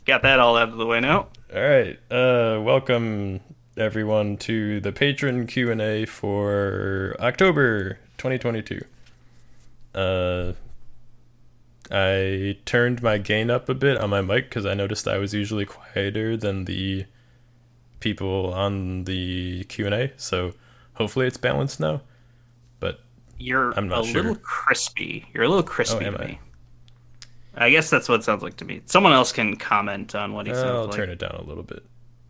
Got that all out of the way now. All right. Welcome everyone to the patron Q&A for October 2022. Uh, I turned my gain up a bit on my mic because I noticed I was usually quieter than the people on the Q&A. So hopefully it's balanced now, but You're I'm a not little sure. crispy. You're a little Oh, crispy am to I? me. I guess that's what it sounds like to me. Someone else can comment on what he sounds I'll like. turn it down a little bit.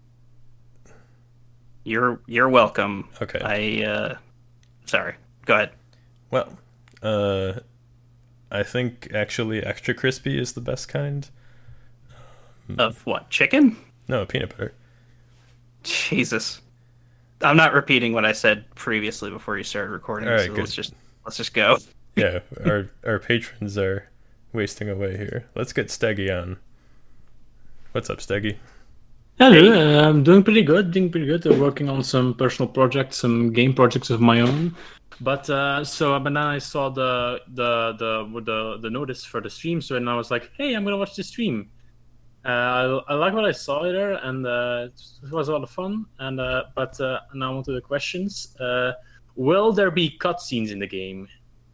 You're welcome. Okay. Sorry. Go ahead. Well, uh, I think actually extra crispy is the best kind. Of what? Chicken? No, peanut butter. Jesus. I'm not repeating what I said previously before you started All recording, right, so good. let's just go. Yeah, our patrons are wasting away here. Let's get Steggy on. What's up, Steggy? Hello, Hey, I'm doing pretty good. Doing pretty good. Working on some personal projects, some game projects of my own. But then I saw the notice for the stream, so and I was like, hey, I'm gonna watch the stream. I like what I saw there, and it was a lot of fun. But now on to the questions. Will there be cutscenes in the game?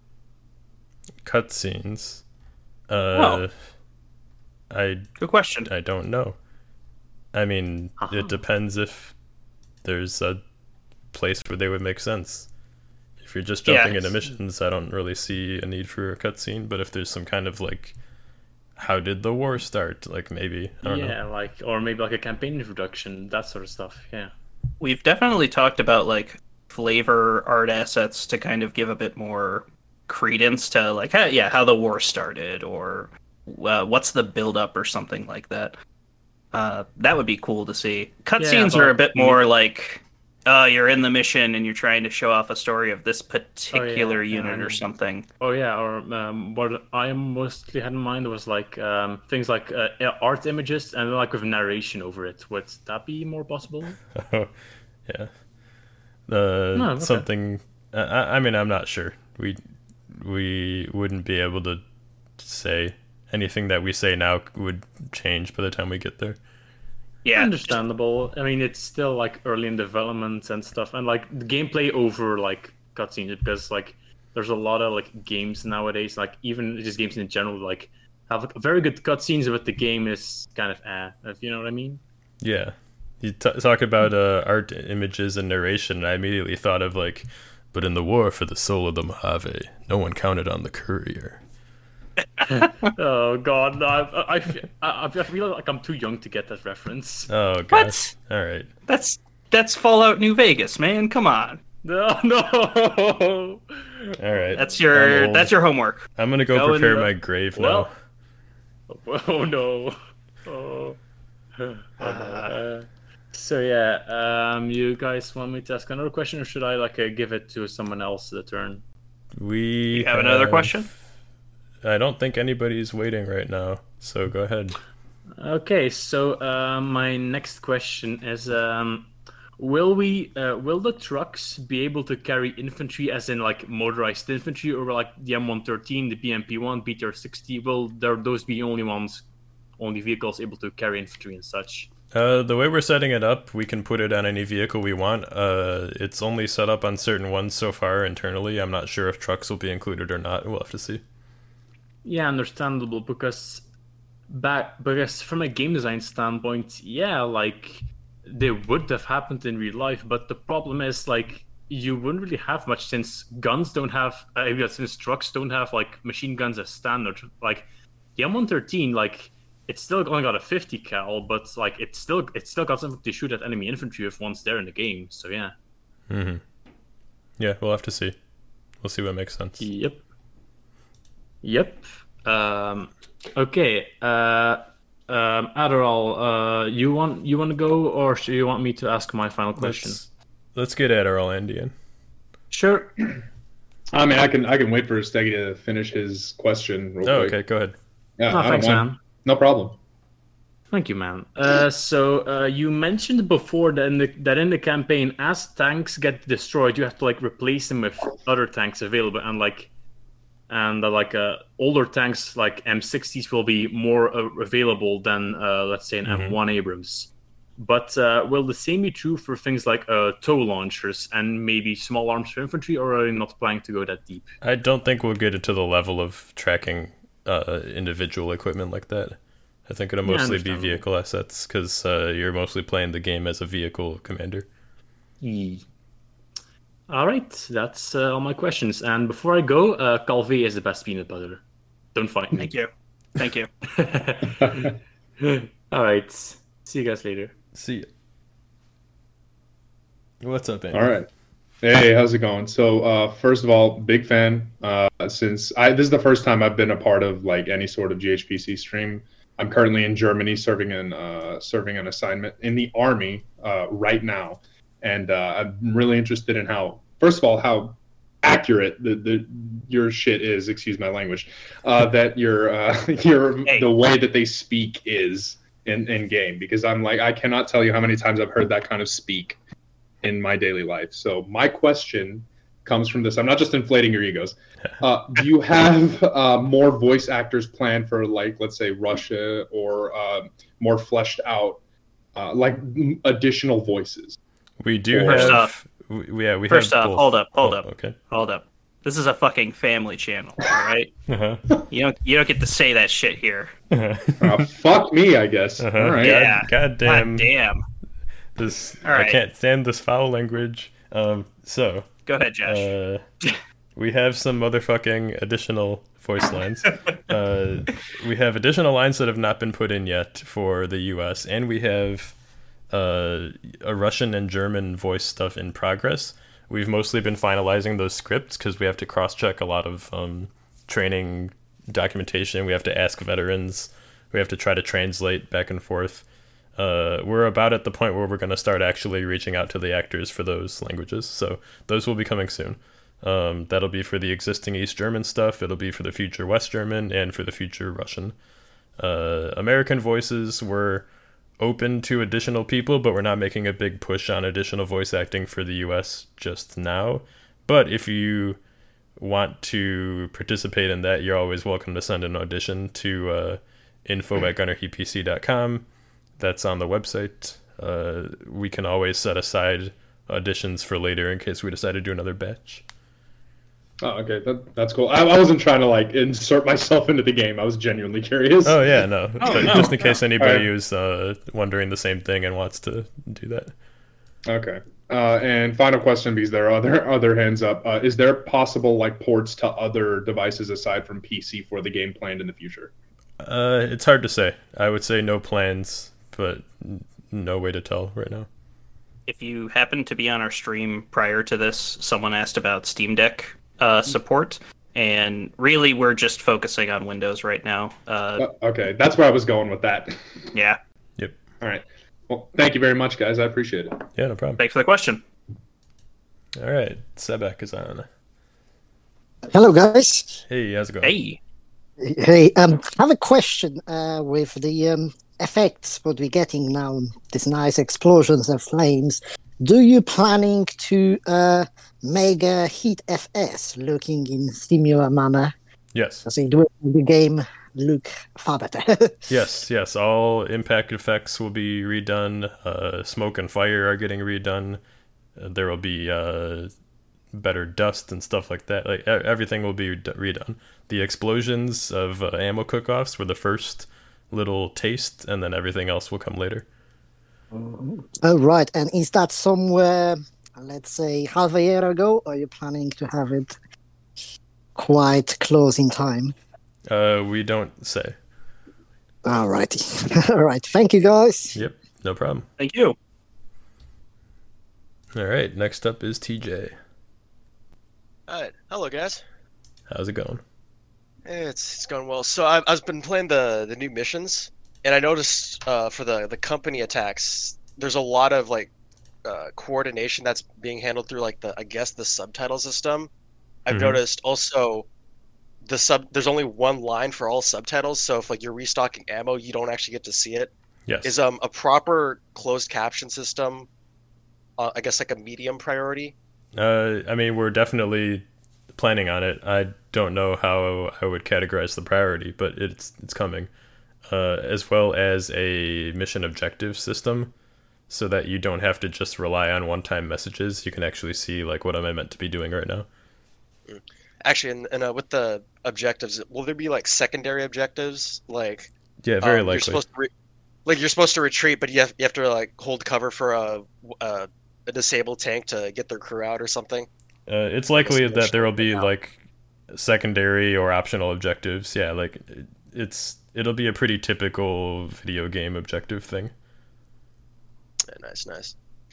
Cutscenes. oh, Uh, I good question. I don't know. I mean, it Uh-huh. depends if there's a place where they would make sense. If you're just Yeah, jumping into missions, I don't really see a need for a cutscene. But if there's some kind of like, how did the war start? Like maybe I don't know. Yeah, or maybe like a campaign introduction, that sort of stuff. Yeah. we've definitely talked about like flavor art assets to kind of give a bit more credence to like how the war started or what's the build up or something like that. That would be cool to see. Yeah, Cutscenes are a but bit more like you're in the mission and you're trying to show off a story of this oh yeah, particular unit or something. oh yeah, or what I mostly had in mind was like things like art images and like with narration over it. Would that be more possible? Yeah. No, okay. Something. I mean, I'm not sure. We wouldn't be able to say anything that we say now would change by the time we get there. Yeah, Understandable. I mean, it's still like early in development and stuff, and like the gameplay over like cutscenes because like there's a lot of like games nowadays, like even just games in general, like have like, very good cutscenes, but the game is kind of if you know what I mean. Yeah. You talk about art, images, and narration, and I immediately thought of like, but in the war for the soul of the Mojave, no one counted on the courier. Oh God, no, I feel like I'm too young to get that reference. Oh gosh. what? All right. That's that's Fallout New Vegas, man. Come on. No, no. All right. That's I'm your old. that's your homework. I'm gonna go Go and prepare my grave now. Well, oh no. Oh. Oh no. uh, So yeah, you guys want me to ask another question, or should I like give it to someone else the turn? you We have another question? have. I don't think anybody's waiting right now, so go ahead. Okay, so my next question is, will the trucks be able to carry infantry, as in like motorized infantry, or like the M113, the BMP-1, BTR-60? Will those be only vehicles able to carry infantry and such? The way we're setting it up, we can put it on any vehicle we want. It's only set up on certain ones so far internally. I'm not sure if trucks will be included or not. We'll have to see. Yeah, understandable because from a game design standpoint, yeah, like they would have happened in real life, but the problem is like you wouldn't really have much since guns don't have since trucks don't have like machine guns as standard. Like the M113, like it's still only got a 50 cal, but like it's still got something to shoot at enemy infantry if once they're in the game. So yeah. Hmm. Yeah, we'll have to see. We'll see what makes sense. Yep. Yep. Um, okay. Adderall, you want to go, or do you want me to ask my final question? Let's let's get Adderall Indian. Sure. I mean, I can wait for Steggy to finish his question real Oh, quick. okay, go ahead. Yeah, Oh, I don't thanks, mind. man. No problem. Thank you, man. So you mentioned before that in the campaign, as tanks get destroyed, you have to like replace them with other tanks available, and like and older tanks like M60s will be more available than let's say an M1 Abrams. But will the same be true for things like tow launchers and maybe small arms for infantry, or are you not planning to go that deep? I don't think we'll get it to the level of tracking individual equipment like that. I think it'll mostly be vehicle assets, because you're mostly playing the game as a vehicle commander. All right, that's all my questions. And before I go, Calvé is the best peanut butter. Don't fight me. Thank you. All right, see you guys later. See ya. What's up, Andy? All right. Hey, how's it going? So, first of all, big fan. Since this is the first time I've been a part of like any sort of GHPC stream. I'm currently in Germany serving an assignment in the army right now, and I'm really interested in how accurate your shit is. Excuse my language. That your the way that they speak is in game, because I cannot tell you how many times I've heard that kind of speak in my daily life. So my question comes from this. I'm not just inflating your egos. Do you have more voice actors planned for, like, let's say Russia, or more fleshed out, like additional voices? We do First have. off, we have. First off, both. hold up. Okay. Hold up. This is a fucking family channel, all right? Uh-huh. You don't get to say that shit here. Fuck me, I guess. Uh-huh. All right. Yeah. God damn. God damn. This. All right. I can't stand this foul language. So. Go ahead, Josh. We have some motherfucking additional voice lines. We have additional lines that have not been put in yet for the US, and we have a Russian and German voice stuff in progress. We've mostly been finalizing those scripts because we have to cross-check a lot of training documentation. We have to ask veterans. We have to try to translate back and forth. We're about at the point where we're going to start actually reaching out to the actors for those languages. So those will be coming soon. That'll be for the existing East German stuff. It'll be for the future West German and for the future Russian. American voices were open to additional people, but we're not making a big push on additional voice acting for the US just now. But if you want to participate in that, you're always welcome to send an audition to info@gunnerheatpc.com. That's on the website. We can always set aside auditions for later in case we decide to do another batch. Oh, okay, that's cool. I wasn't trying to like insert myself into the game. I was genuinely curious. Oh yeah, no. Just in case anybody Right. who's wondering the same thing and wants to do that. Okay. And final question, because there are other hands up. Is there possible like ports to other devices aside from PC for the game planned in the future? It's hard to say. I would say no plans, but no way to tell right now. If you happen to be on our stream prior to this, someone asked about Steam Deck support, and really we're just focusing on Windows right now. Okay, that's where I was going with that. Yeah. Yep. All right. Well, thank you very much, guys. I appreciate it. Yeah, no problem. Thanks for the question. All right, Sebek is on. Hello, guys. Hey, how's it going? Hey. Hey, I have a question with the effects what we're getting now, these nice explosions and flames. Do you planning to make a heat FS looking in similar manner? Yes. As it will make the game look far better. Yes. All impact effects will be redone. Smoke and fire are getting redone. There will be better dust and stuff like that. Like everything will be redone. The explosions of ammo cook-offs were the first little taste, and then everything else will come later. Oh, right. And is that somewhere, let's say, half a year ago, or are you planning to have it quite close in time? We don't say. All righty. All right. Thank you, guys. Yep, no problem. Thank you. All right, next up is TJ. Alright, hello guys. How's it going? It's going well. So I've been playing the new missions, and I noticed for the company attacks, there's a lot of like coordination that's being handled through like the subtitle system. I've noticed also there's only one line for all subtitles, so if like you're restocking ammo, you don't actually get to see it. Yes. Is a proper closed caption system, I guess like a medium priority? I mean, we're definitely planning on it. I don't know how I would categorize the priority, but it's coming. As well as a mission objective system, so that you don't have to just rely on one-time messages. You can actually see like what am I meant to be doing right now. Actually, and with the objectives, will there be like secondary objectives? Like, Yeah, very you're likely. supposed to you're supposed to retreat, but you have to like hold cover for a disabled tank to get their crew out or something. It's likely Guess that there will be now. like secondary or optional objectives. Yeah, like it'll be a pretty typical video game objective thing. Yeah, nice.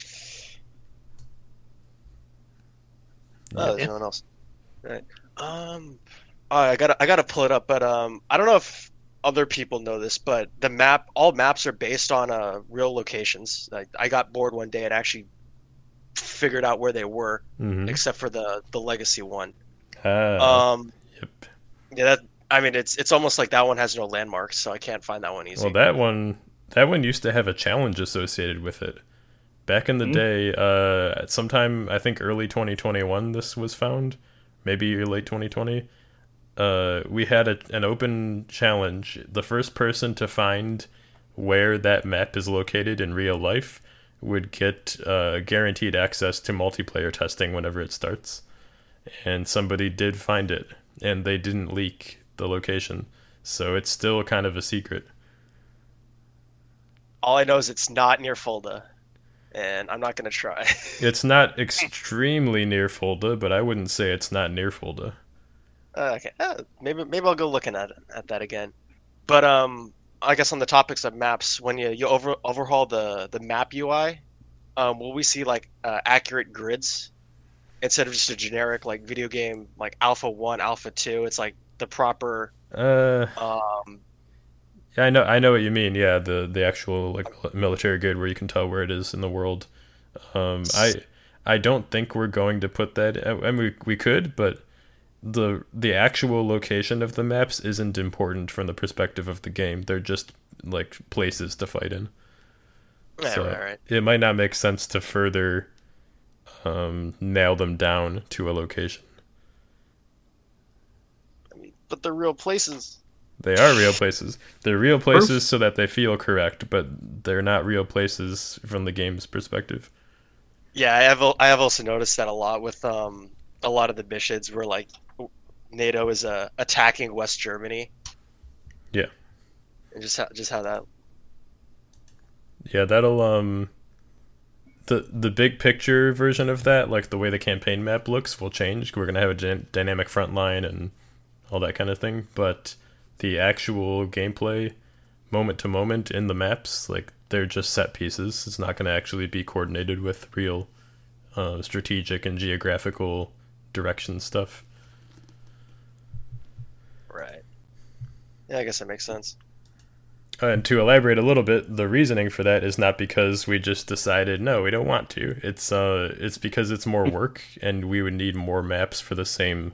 Yeah. Oh, there's no one else. Right. Oh, I gotta pull it up, but I don't know if other people know this, but all maps are based on real locations. I got bored one day and actually figured out where they were, Mhm. except for the legacy one. Ah, yep. Yeah, it's almost like that one has no landmarks, so I can't find that one easy. Well, that one used to have a challenge associated with it. Back in the day, sometime I think early 2021, this was found, maybe late 2020. We had an open challenge. The first person to find where that map is located in real life would get guaranteed access to multiplayer testing whenever it starts. And somebody did find it, and they didn't leak the location, so it's still kind of a secret. All I know is it's not near Fulda, and I'm not gonna try. It's not extremely near Fulda, but I wouldn't say it's not near Fulda. Okay, maybe I'll go looking at that again. But I guess on the topics of maps, when you overhaul the map UI, will we see like accurate grids instead of just a generic like video game like Alpha 1, Alpha 2? It's like the proper. Yeah, I know what you mean. Yeah, the actual like military grid where you can tell where it is in the world. I don't think we're going to put that. I mean, we could, but the actual location of the maps isn't important from the perspective of the game. They're just like places to fight in. Yeah, So right. it might not make sense to further nail them down to a location. But they're real places. They are real places. They're real places so that they feel correct, but they're not real places from the game's perspective. Yeah, I have also noticed that a lot with a lot of the missions where like NATO is attacking West Germany. Yeah. And just how that. Yeah, that'll the big picture version of that, like the way the campaign map looks, will change. We're gonna have a dynamic front line and all that kind of thing, but the actual gameplay, moment to moment in the maps, like they're just set pieces. It's not gonna actually be coordinated with real strategic and geographical direction stuff. Right. Yeah, I guess that makes sense. And to elaborate a little bit, the reasoning for that is not because we just decided no, we don't want to. It's because it's more work, and we would need more maps for the same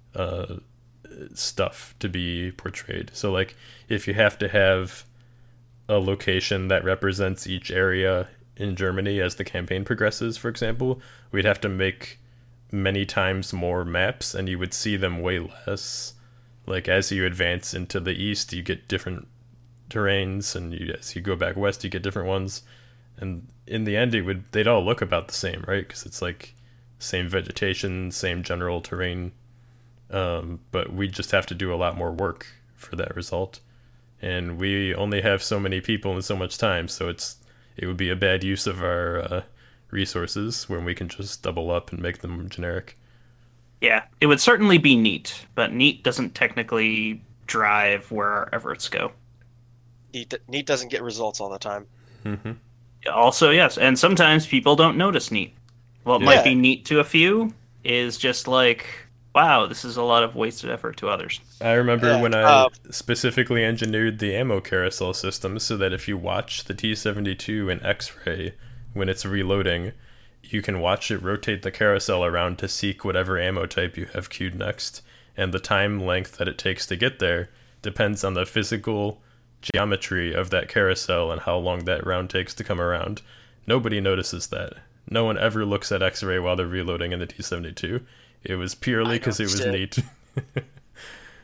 stuff to be portrayed. So, like, if you have to have a location that represents each area in Germany as the campaign progresses, for example, we'd have to make many times more maps, and you would see them way less. Like, as you advance into the east, you get different terrains, and as you go back west, you get different ones. And in the end, they'd all look about the same, right? Because it's like same vegetation, same general terrain. But we just have to do a lot more work for that result, and we only have so many people and so much time, so it would be a bad use of our resources when we can just double up and make them generic. Yeah, it would certainly be neat, but neat doesn't technically drive where our efforts go. Neat doesn't get results all the time. Mm-hmm. Also, yes, and sometimes people don't notice neat. What Yeah. might be neat to a few is just like, wow, this is a lot of wasted effort to others. I remember Yeah, when I specifically engineered the ammo carousel system so that if you watch the T-72 in X-ray when it's reloading, you can watch it rotate the carousel around to seek whatever ammo type you have queued next, and the time length that it takes to get there depends on the physical geometry of that carousel and how long that round takes to come around. Nobody notices that. No one ever looks at X-ray while they're reloading in the T-72. It was purely because it was neat.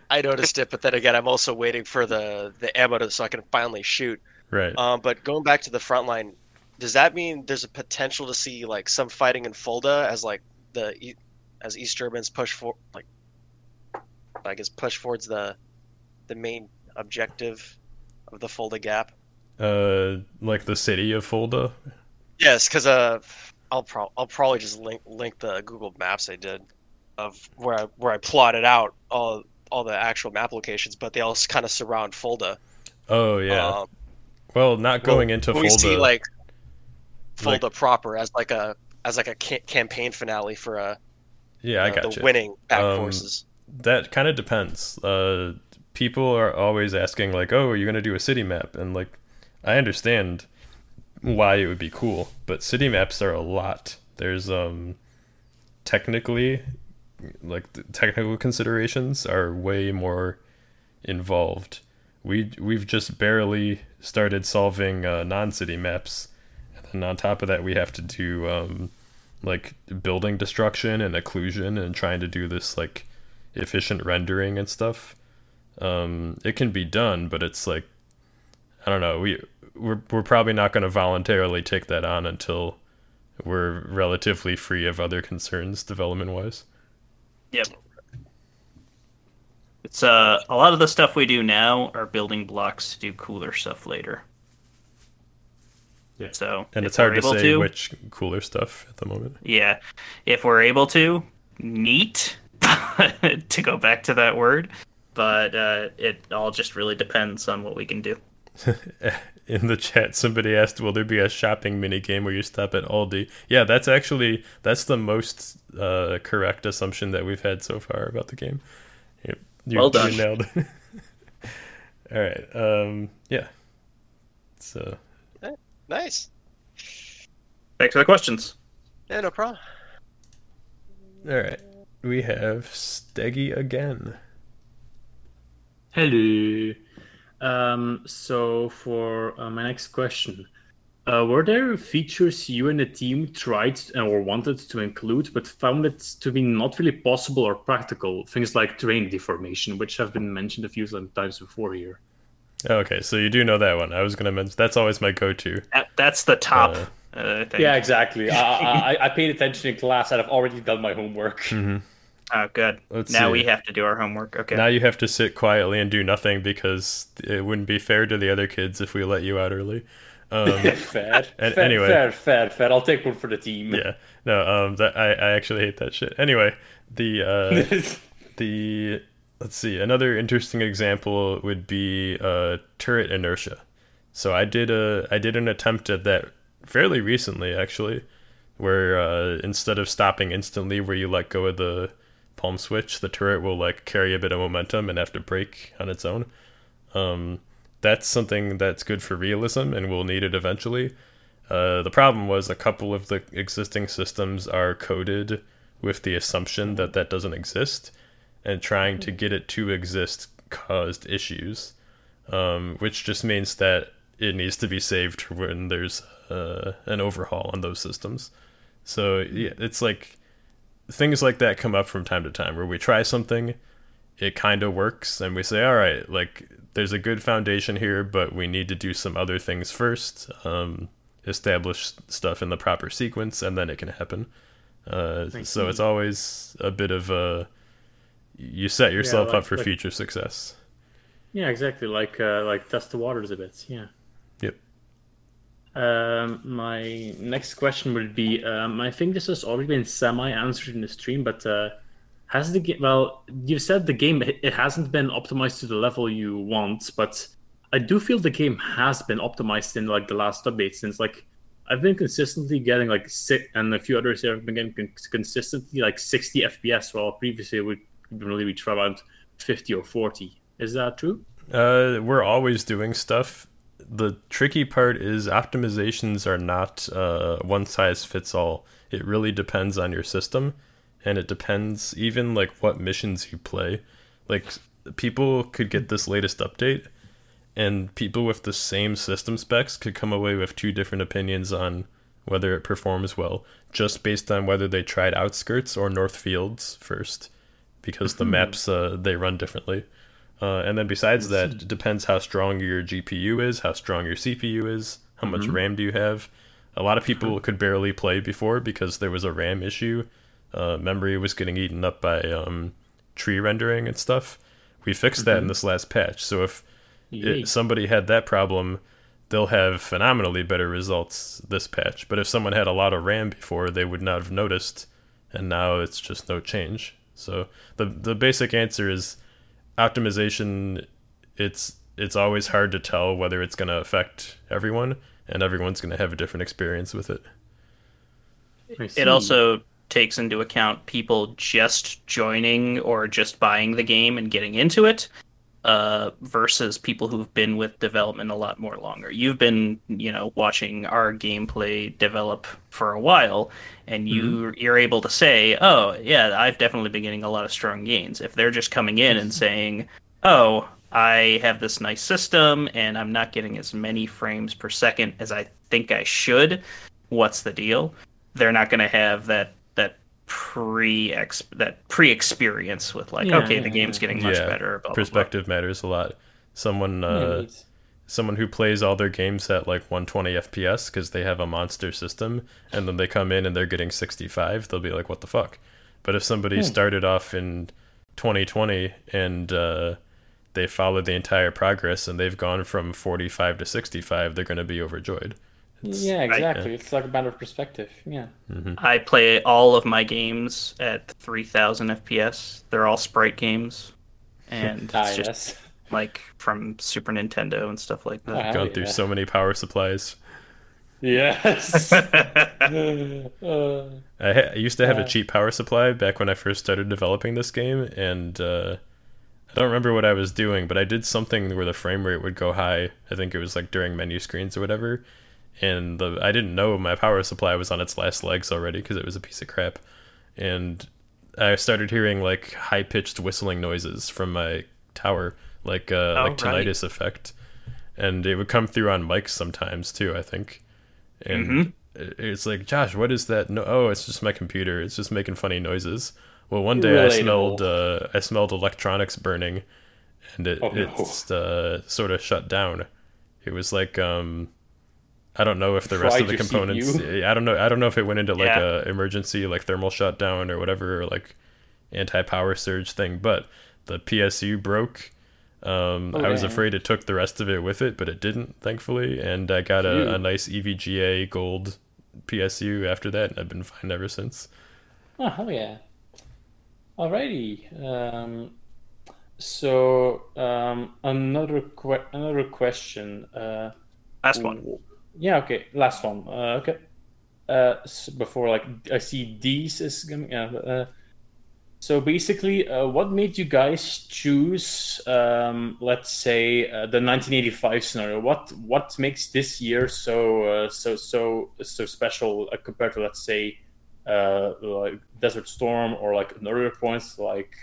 I noticed it, but then again, I'm also waiting for the ammo so I can finally shoot. Right. But going back to the front line, does that mean there's a potential to see like some fighting in Fulda as like as East Germans push for like I guess push towards the main objective of the Fulda Gap? Like the city of Fulda. Yes, because I'll probably just link the Google Maps I did of where I plotted out all the actual map locations, but they all kind of surround Fulda. Oh yeah. Well, not going into Fulda. We see like Fulda proper as like a campaign finale for I got the winning back forces. That kind of depends. People are always asking like, "Oh, are you gonna do a city map?" And like, I understand why it would be cool, but city maps are a lot. There's technically, like the technical considerations are way more involved. We've just barely started solving non-city maps, and then on top of that, we have to do like building destruction and occlusion and trying to do this like efficient rendering and stuff. It can be done, but it's like, I don't know. We're probably not going to voluntarily take that on until we're relatively free of other concerns development wise. Yep. It's a lot of the stuff we do now are building blocks to do cooler stuff later. Yeah. So and it's hard to say which cooler stuff at the moment. Yeah. If we're able to, neat, to go back to that word, but it all just really depends on what we can do. In the chat, somebody asked, will there be a shopping minigame where you stop at Aldi? Yeah, that's the most correct assumption that we've had so far about the game. Well done. You nailed it. All right. Yeah. So. Nice. Thanks for the questions. Yeah, no problem. All right. We have Steggy again. Hello. So for my next question, were there features you and the team tried or wanted to include, but found it to be not really possible or practical? Things like terrain deformation, which have been mentioned a few times before here. Okay, so you do know that one. I was going to mention that's always my go-to. That's the top. Thing. Yeah, exactly. I paid attention in class, and I've already done my homework. Mm-hmm. Oh, good. Now we have to do our homework. Okay. Now you have to sit quietly and do nothing because it wouldn't be fair to the other kids if we let you out early. Fair. I'll take one for the team. Yeah. No. I actually hate that shit. Anyway, the let's see. Another interesting example would be turret inertia. So I did an attempt at that fairly recently, actually, where instead of stopping instantly, where you let go of the palm switch, the turret will like carry a bit of momentum and have to brake on its own. That's something that's good for realism and we'll need it eventually. The problem was a couple of the existing systems are coded with the assumption that that doesn't exist, and trying to get it to exist caused issues, which just means that it needs to be saved when there's an overhaul on those systems. So yeah, it's like things like that come up from time to time where we try something, it kind of works, and we say, all right, like there's a good foundation here, but we need to do some other things first, establish stuff in the proper sequence, and then it can happen. So it's always a bit of you set yourself up for future success. Yeah, exactly. Like test the waters a bit. Yeah. Yep. My next question would be, I think this has already been semi-answered in the stream, but has the game? Well, you said the game it hasn't been optimized to the level you want, but I do feel the game has been optimized in like the last update, since like I've been consistently getting like and a few others here have been getting consistently like 60 FPS, while previously we'd really reach around 50 or 40. Is that true? We're always doing stuff. The tricky part is optimizations are not one size fits all. It really depends on your system, and it depends even like what missions you play. Like people could get this latest update, and people with the same system specs could come away with two different opinions on whether it performs well, just based on whether they tried Outskirts or North Fields first, because the maps they run differently. And then besides that, it depends how strong your GPU is, how strong your CPU is, how much RAM do you have. A lot of people could barely play before because there was a RAM issue. Memory was getting eaten up by tree rendering and stuff. We fixed that in this last patch. So if somebody had that problem, they'll have phenomenally better results this patch. But if someone had a lot of RAM before, they would not have noticed, and now it's just no change. So the basic answer is optimization. It's always hard to tell whether it's going to affect everyone, and everyone's going to have a different experience with it. It also takes into account people just joining or just buying the game and getting into it, versus people who've been with development a lot more longer. You've been, watching our gameplay develop for a while, and you're able to say, oh, yeah, I've definitely been getting a lot of strong gains. If they're just coming in and saying, oh, I have this nice system, and I'm not getting as many frames per second as I think I should, what's the deal? They're not going to have that pre-experience with the game's getting much better. Blah, perspective blah, blah. matters a lot. Someone who plays all their games at like 120 FPS because they have a monster system, and then they come in and they're getting 65, they'll be like, what the fuck? But if somebody started off in 2020 and they followed the entire progress and they've gone from 45 to 65, they're going to be overjoyed. Exactly. It's like a matter of perspective. Yeah. I play all of my games at 3000 FPS. They're all sprite games, and it's just like from Super Nintendo and stuff like that. Gone through so many power supplies. Yes. I used to have a cheap power supply back when I first started developing this game, and I don't remember what I was doing, but I did something where the frame rate would go high. I think it was like during menu screens or whatever. And I didn't know my power supply was on its last legs already because it was a piece of crap. And I started hearing like high-pitched whistling noises from my tower, like tinnitus effect. And it would come through on mics sometimes too, I think. And it's like, Josh, what is that? No, oh, it's just my computer. It's just making funny noises. Well, one day I smelled electronics burning, and it sort of shut down. It was like I don't know if the rest of the components. I don't know. I don't know if it went into like a emergency like thermal shutdown or whatever, or like anti-power surge thing. But the PSU broke. I was afraid it took the rest of it with it, but it didn't, thankfully. And I got a nice EVGA gold PSU after that, and I've been fine ever since. Oh hell yeah! Alrighty. So another question. Last one. Yeah, okay. Last one. Okay. So before, like, I see these is coming. So basically, what made you guys choose, let's say, the 1985 scenario? What makes this year so special compared to, let's say, like Desert Storm or like earlier points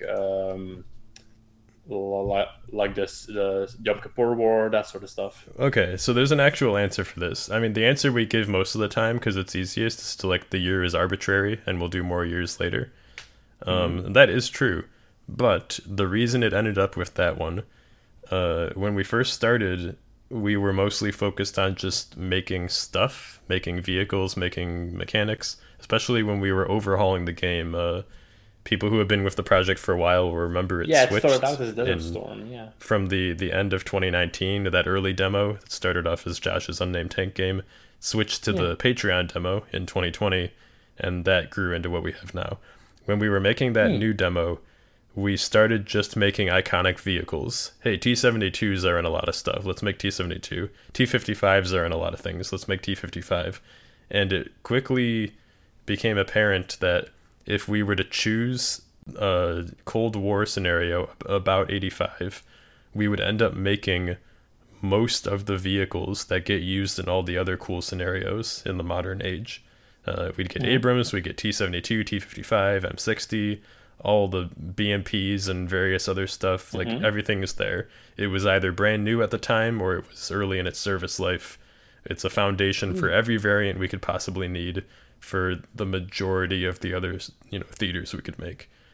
like this, the Yom Kippur War, that sort of stuff. Okay, so there's an actual answer for this. I mean, the answer we give most of the time, because it's easiest, is to like the year is arbitrary and we'll do more years later. That is true, but the reason it ended up with that one, when we first started, we were mostly focused on just making stuff, making vehicles, making mechanics, especially when we were overhauling the game. People who have been with the project for a while will remember it switched. Yeah, it started out as Desert Storm, yeah. From the end of 2019 to that early demo that started off as Josh's Unnamed Tank game, switched to the Patreon demo in 2020, and that grew into what we have now. When we were making that new demo, we started just making iconic vehicles. Hey, T-72s are in a lot of stuff. Let's make T-72. T-55s are in a lot of things. Let's make T-55. And it quickly became apparent that if we were to choose a Cold War scenario about 85, we would end up making most of the vehicles that get used in all the other cool scenarios in the modern age. We'd get Abrams, we'd get T-72, T-55, M60, all the BMPs and various other stuff. Like, everything is there. It was either brand new at the time or it was early in its service life. It's a foundation for every variant we could possibly need for the majority of the other, theaters we could make.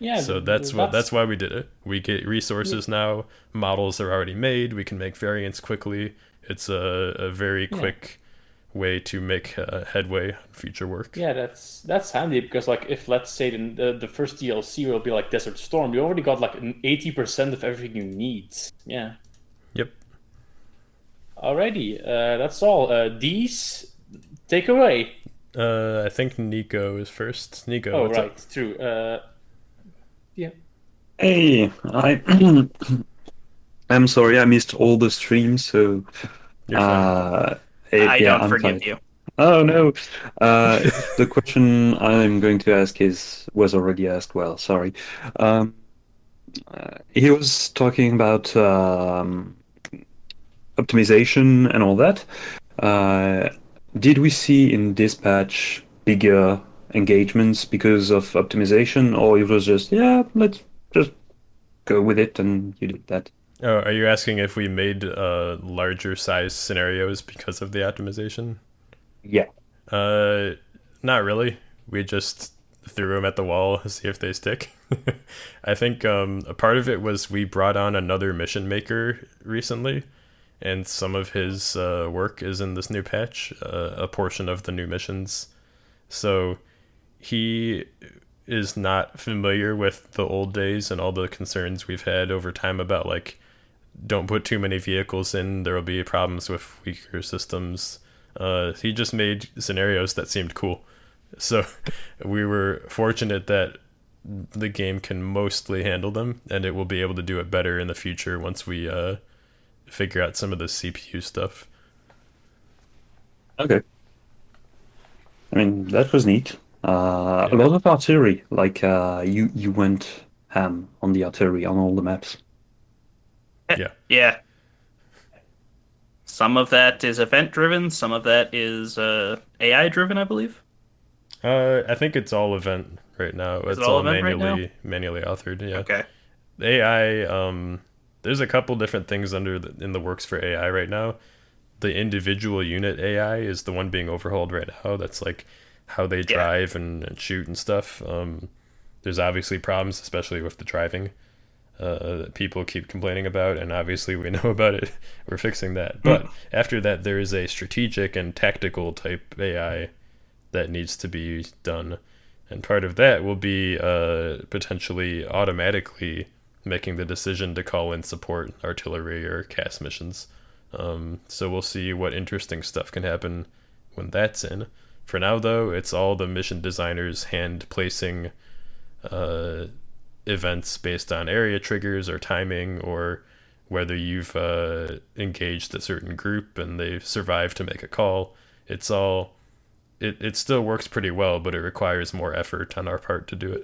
Yeah, So that's why we did it. We get resources now. Models are already made. We can make variants quickly. It's a very quick way to make headway on future work. Yeah, that's handy because like if let's say the first DLC will be like Desert Storm, you already got like 80% of everything you need. Yeah. Yep. Alrighty, that's all. These take away. I think Nico is first. Nico. Oh what's right, up? true. Yeah. Hey, I'm sorry I missed all the streams, so You're fine. I yeah, don't I'm forgive fine. you. Oh no. The question I'm going to ask was already asked. Well, sorry. Um, he was talking about optimization and all that. Uh, did we see in Dispatch bigger engagements because of optimization, or it was just, yeah, let's just go with it, and you did that? Oh, are you asking if we made larger size scenarios because of the optimization? Yeah. Not really. We just threw them at the wall to see if they stick. I think a part of it was we brought on another mission maker recently, and some of his work is in this new patch, a portion of the new missions. So he is not familiar with the old days and all the concerns we've had over time about like, don't put too many vehicles in, there will be problems with weaker systems. He just made scenarios that seemed cool. So we were fortunate that the game can mostly handle them, and it will be able to do it better in the future once we figure out some of the CPU stuff. Okay. I mean, that was neat. A lot of artillery, like you went ham on the artillery on all the maps. Yeah. Some of that is event driven, some of that is AI driven, I believe. I think it's all event right now. Is It's it all all event right now? manually authored. Yeah. Okay. The AI, there's a couple different things in the works for AI right now. The individual unit AI is the one being overhauled right now. That's like how they drive and shoot and stuff. There's obviously problems, especially with the driving. That people keep complaining about, and obviously we know about it. We're fixing that. But after that, there is a strategic and tactical type AI that needs to be done, and part of that will be potentially automatically making the decision to call in support artillery or CAS missions. So we'll see what interesting stuff can happen when that's in. For now, though, it's all the mission designers hand placing events based on area triggers or timing, or whether you've engaged a certain group and they've survived to make a call. It's all it still works pretty well, but it requires more effort on our part to do it.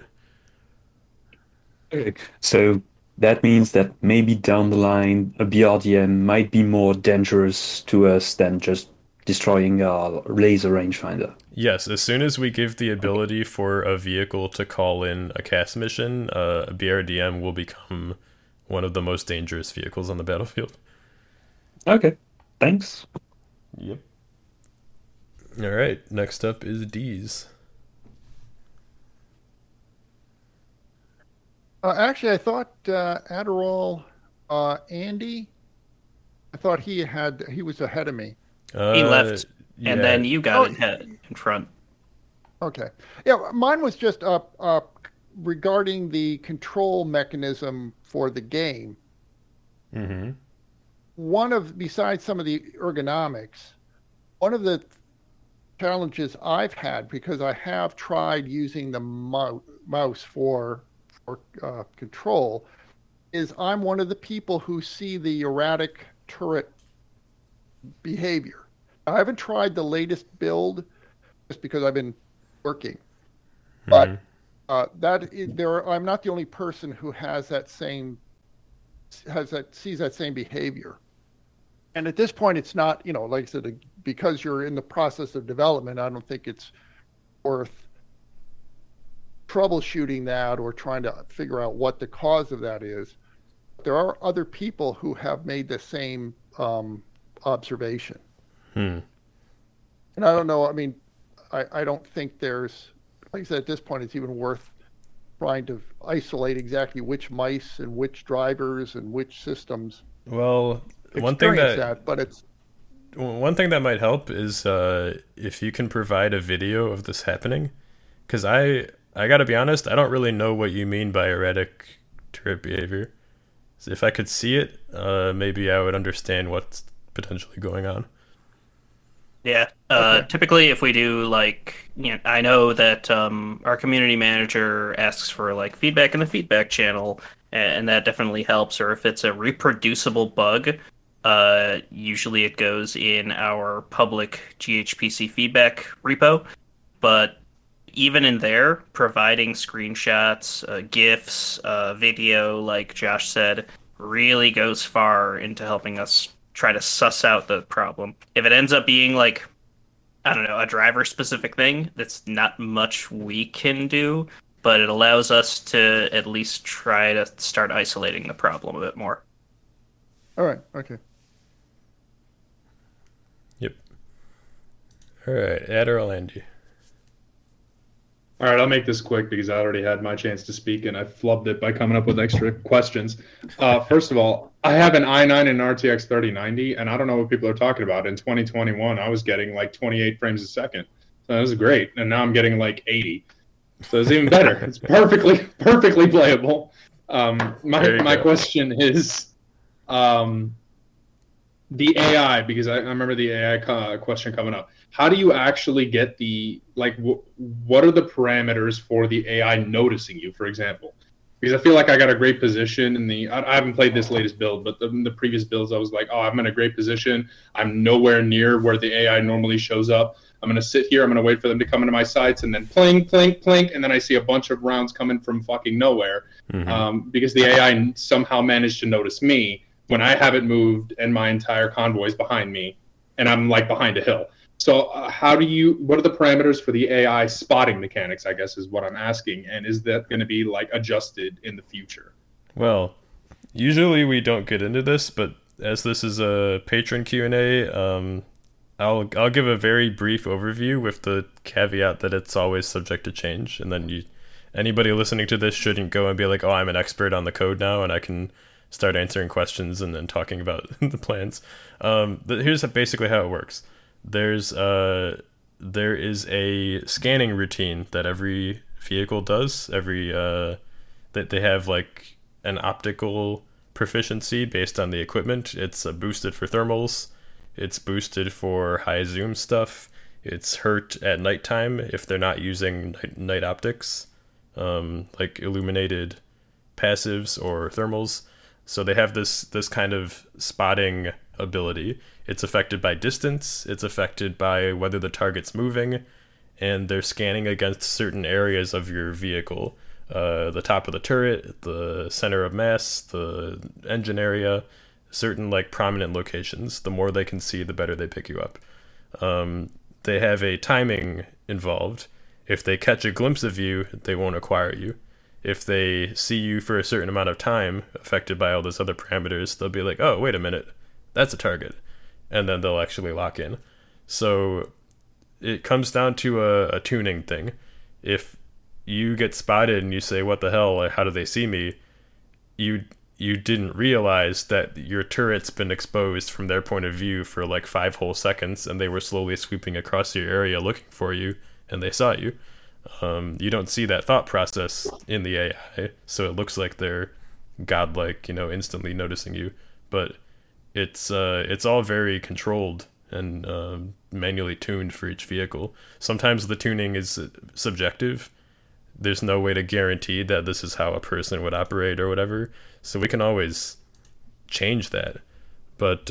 Okay. So that means that maybe down the line, a BRDM might be more dangerous to us than just destroying our laser rangefinder. Yes, as soon as we give the ability for a vehicle to call in a CAS mission, a BRDM will become one of the most dangerous vehicles on the battlefield. Okay, thanks. Yep. All right, next up is D's. Actually, I thought Adderall, Andy, I thought he was ahead of me. He left, yeah. and then you got in front. Okay. Yeah, mine was just regarding the control mechanism for the game. Mm-hmm. Besides some of the ergonomics, one of the challenges I've had, because I have tried using the mouse for control, is I'm one of the people who see the erratic turret behavior. I haven't tried the latest build just because I've been working, but I'm not the only person who sees that same behavior. And at this point, it's not, like I said, because you're in the process of development, I don't think it's worth troubleshooting that or trying to figure out what the cause of that is. There are other people who have made the same observation. And I don't know, I mean, I don't think there's, like I said, at this point, it's even worth trying to isolate exactly which mice and which drivers and which systems Well, one thing experience that but it's one thing that might help is if you can provide a video of this happening, because I gotta be honest, I don't really know what you mean by erratic turret behavior. So if I could see it, maybe I would understand what's potentially going on. Yeah. Typically, if we do like, I know that our community manager asks for like feedback in the feedback channel, and that definitely helps. Or if it's a reproducible bug, usually it goes in our public GHPC feedback repo. But even in there, providing screenshots, GIFs, video, like Josh said, really goes far into helping us try to suss out the problem. If it ends up being like, I don't know, a driver specific thing, that's not much we can do, but it allows us to at least try to start isolating the problem a bit more. all right. Okay. Yep. All right, Adder, I'll end you. All right, I'll make this quick because I already had my chance to speak and I flubbed it by coming up with extra questions. First of all, I have an i9 and RTX 3090, and I don't know what people are talking about. In 2021, I was getting like 28 frames a second. So that was great. And now I'm getting like 80. So it's even better. It's perfectly playable. My question is the AI, because I remember the AI question coming up. How do you actually get the, like, what are the parameters for the AI noticing you, for example? Because I feel like I got a great position in I haven't played this latest build, but in the previous builds, I was like, oh, I'm in a great position. I'm nowhere near where the AI normally shows up. I'm going to sit here. I'm going to wait for them to come into my sights, and then plink, plink, plink, and then I see a bunch of rounds coming from fucking nowhere because the AI somehow managed to notice me when I haven't moved and my entire convoy is behind me, and I'm like behind a hill. So what are the parameters for the AI spotting mechanics, I guess, is what I'm asking. And is that going to be like adjusted in the future? Well, usually we don't get into this, but as this is a patron Q&A, I'll give a very brief overview with the caveat that it's always subject to change. And then anybody listening to this shouldn't go and be like, oh, I'm an expert on the code now and I can start answering questions and then talking about the plans. Here's basically how it works. There is a scanning routine that every vehicle does. That they have like an optical proficiency based on the equipment. It's boosted for thermals. It's boosted for high zoom stuff. It's hurt at nighttime if they're not using night optics, like illuminated passives or thermals. So they have this kind of spotting ability. It's affected by distance, it's affected by whether the target's moving, and they're scanning against certain areas of your vehicle. The top of the turret, the center of mass, the engine area, certain like prominent locations. The more they can see, the better they pick you up. They have a timing involved. If they catch a glimpse of you, they won't acquire you. If they see you for a certain amount of time, affected by all those other parameters, they'll be like, oh, wait a minute, that's a target. And then they'll actually lock in. So it comes down to a tuning thing. If you get spotted and you say, what the hell, like, how do they see me? You didn't realize that your turret's been exposed from their point of view for like 5 whole seconds, and they were slowly sweeping across your area looking for you, and they saw you. You don't see that thought process in the AI, so it looks like they're godlike, instantly noticing you. But it's all very controlled and manually tuned for each vehicle. Sometimes the tuning is subjective. There's no way to guarantee that this is how a person would operate or whatever. So we can always change that. But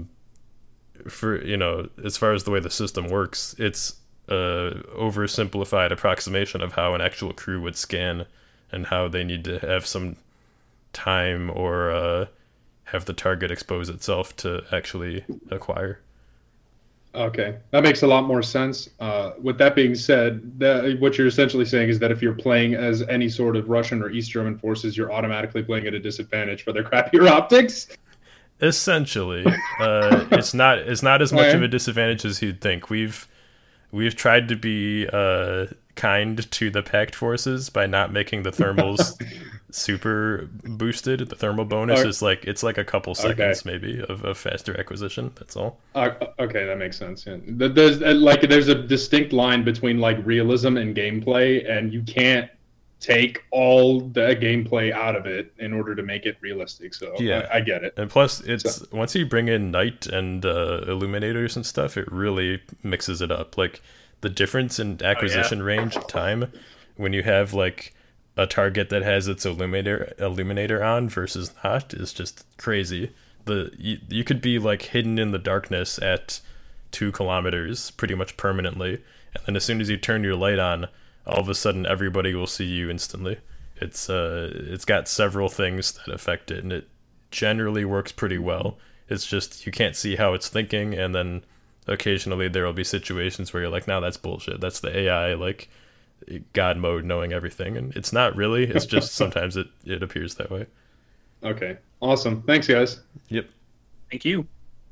for as far as the way the system works, it's a oversimplified approximation of how an actual crew would scan and how they need to have some time or have the target expose itself to actually acquire. Okay, that makes a lot more sense. With that being said, what you're essentially saying is that if you're playing as any sort of Russian or East German forces, you're automatically playing at a disadvantage for their crappier optics? Essentially. It's not as much of a disadvantage as you'd think. We've tried to be kind to the Pact Forces by not making the thermals super boosted. The thermal bonus is like, it's like a couple seconds maybe of faster acquisition. That's all. Okay, that makes sense. Yeah. There's a distinct line between like realism and gameplay, and you can't take all the gameplay out of it in order to make it realistic. So yeah, I get it. And plus, once you bring in Night and Illuminators and stuff, it really mixes it up. Like the difference in acquisition range time when you have like a target that has its illuminator on versus not is just crazy. You could be like hidden in the darkness at 2 kilometers pretty much permanently, and then as soon as you turn your light on, all of a sudden everybody will see you instantly. It's got several things that affect it, and it generally works pretty well. It's just you can't see how it's thinking, and then occasionally there will be situations where you're like, no, that's bullshit. That's the AI like God mode knowing everything, and it's not really. It's just sometimes it appears that way. Okay, awesome. Thanks, guys. Yep. Thank you.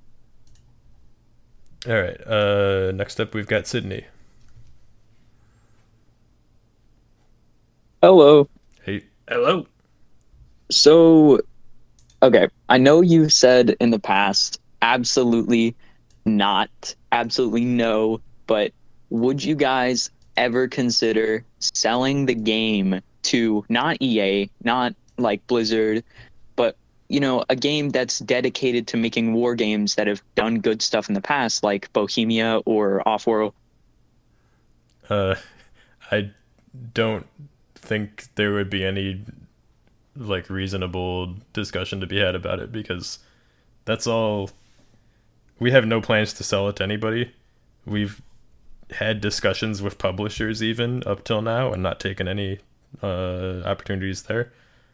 All right. Next up, we've got Sydney. Hello. Hey. Hello. So, okay, I know you said in the past, absolutely not, absolutely no, but would you guys ever consider selling the game to not EA, not like Blizzard, but, you know, a game that's dedicated to making war games that have done good stuff in the past, like Bohemia or Offworld? I don't think there would be any like reasonable discussion to be had about it, because that's all. We have no plans to sell it to anybody. We've had discussions with publishers even up till now and not taken any opportunities there.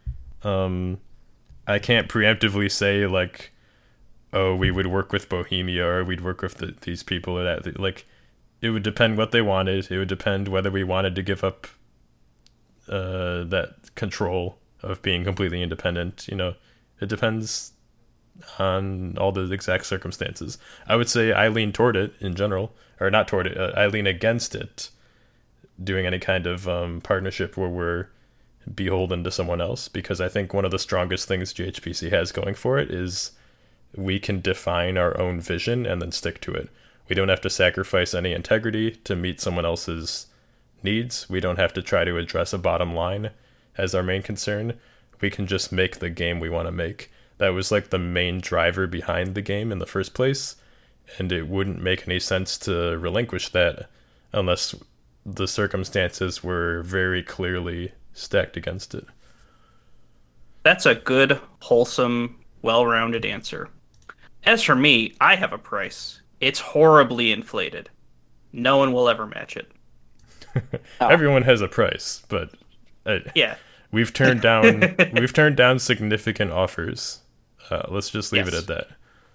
I can't preemptively say like, oh, we would work with Bohemia or we'd work with these people or that. Like, it would depend what they wanted. It would depend whether we wanted to give up that control of being completely independent. You know, it depends on all the exact circumstances. I would say I lean toward it in general, or not toward it. I lean against it doing any kind of partnership where we're beholden to someone else, because I think one of the strongest things GHPC has going for it is we can define our own vision and then stick to it. We don't have to sacrifice any integrity to meet someone else's needs. We don't have to try to address a bottom line as our main concern. We can just make the game we want to make. That was like the main driver behind the game in the first place, and it wouldn't make any sense to relinquish that unless the circumstances were very clearly stacked against it. That's a good, wholesome, well-rounded answer. As for me, I have a price. It's horribly inflated. No one will ever match it. Everyone has a price, but yeah, we've turned down significant offers. Let's just leave it at that.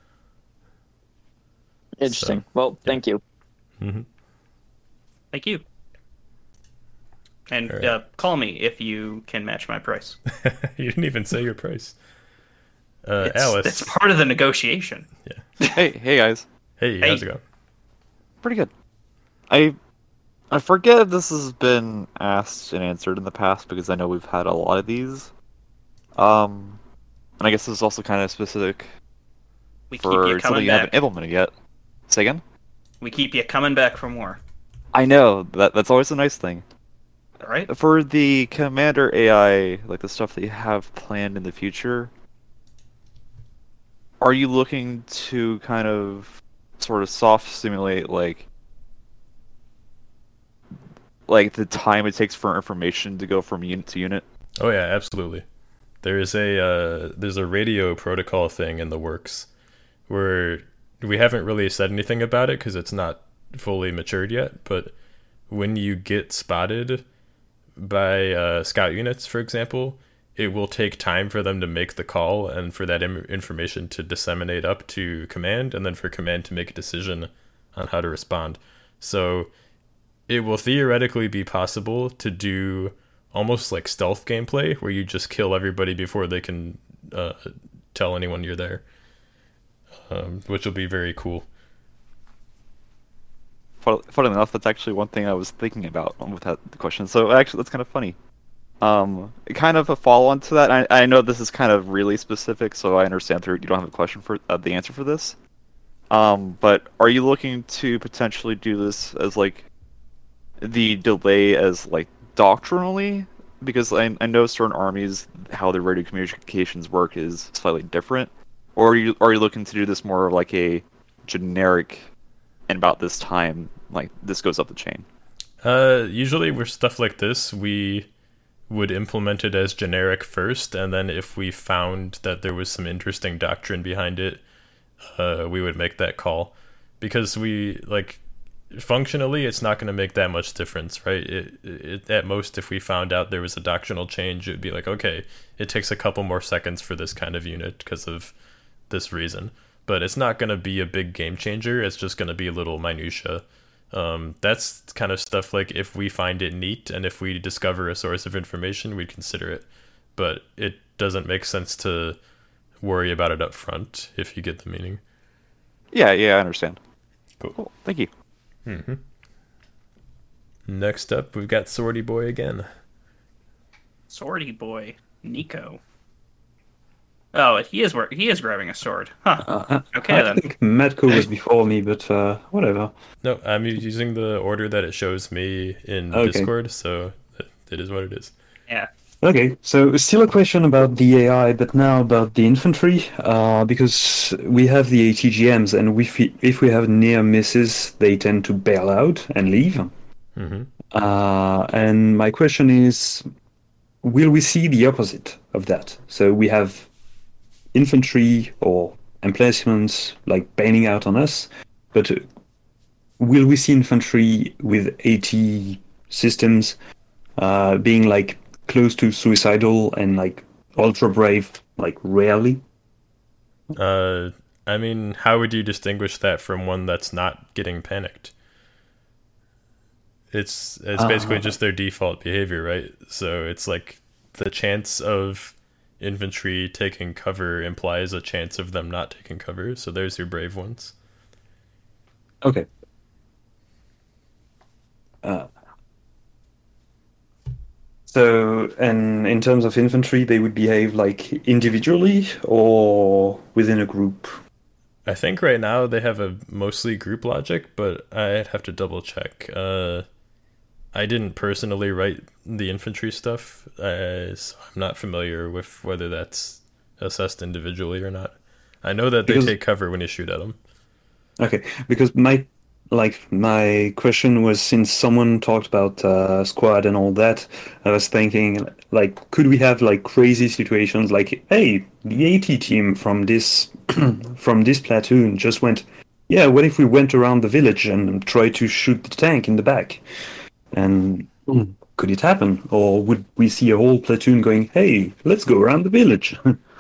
Interesting. Well, thank you. Mm-hmm. Thank you. And call me if you can match my price. You didn't even say your price. Alice. It's part of the negotiation. Yeah. Hey guys. Hey, how's it going? Pretty good. I forget if this has been asked and answered in the past, because I know we've had a lot of these. And I guess this is also kind of specific for something you haven't implemented yet. Say again? We keep you coming back for more. I know. That's always a nice thing. All right. For the Commander AI, like the stuff that you have planned in the future, are you looking to kind of sort of soft simulate like the time it takes for information to go from unit to unit? Oh yeah, absolutely. There's a radio protocol thing in the works where we haven't really said anything about it because it's not fully matured yet, but when you get spotted by scout units, for example, it will take time for them to make the call and for that information to disseminate up to command, and then for command to make a decision on how to respond. So it will theoretically be possible to do almost like stealth gameplay where you just kill everybody before they can tell anyone you're there, which will be very cool. Funnily enough, that's actually one thing I was thinking about with that question. So actually, that's kind of funny. Kind of a follow-on to that. I know this is kind of really specific, so I understand you don't have a question for the answer for this. But are you looking to potentially do this as like the delay as like doctrinally? Because I know certain armies, how their radio communications work is slightly different. Or are you looking to do this more like a generic, and about this time, like this goes up the chain? Usually with stuff like this, we would implement it as generic first, and then if we found that there was some interesting doctrine behind it, we would make that call. Because functionally, it's not going to make that much difference, right? It at most, if we found out there was a doctrinal change, it would be like, okay, it takes a couple more seconds for this kind of unit because of this reason. But it's not going to be a big game changer. It's just going to be a little minutia. That's kind of stuff like if we find it neat and if we discover a source of information, we'd consider it. But it doesn't make sense to worry about it up front, if you get the meaning. Yeah, I understand. Cool. Thank you. Mm-hmm. Next up, we've got Swordy Boy again. Swordy Boy, Nico. Oh, he is grabbing a sword. Huh. Okay, I then. think Matko was before me, but whatever. No, I'm using the order that it shows me in Okay. Discord, so it is what it is. Yeah. Okay, so still a question about the AI, but now about the infantry, because we have the ATGMs, and if we have near misses, they tend to bail out and leave. Mm-hmm. And my question is, will we see the opposite of that? So we have infantry or emplacements like bailing out on us, but will we see infantry with AT systems being like close to suicidal and like ultra brave, like rarely? I mean, how would you distinguish that from one that's not getting panicked? It's basically just their default behavior, right? So it's like the chance of infantry taking cover implies a chance of them not taking cover. So there's your brave ones. Okay. So, and in terms of infantry, they would behave like individually or within a group? I think right now they have a mostly group logic, but I'd have to double check. I didn't personally write the infantry stuff, so I'm not familiar with whether that's assessed individually or not. I know that they take cover when you shoot at them. Okay, because my question was, since someone talked about squad and all that, I was thinking like, could we have like crazy situations like, hey, the AT team from this from this platoon just went, yeah, what if we went around the village and tried to shoot the tank in the back? And could it happen? Or would we see a whole platoon going, hey, let's go around the village?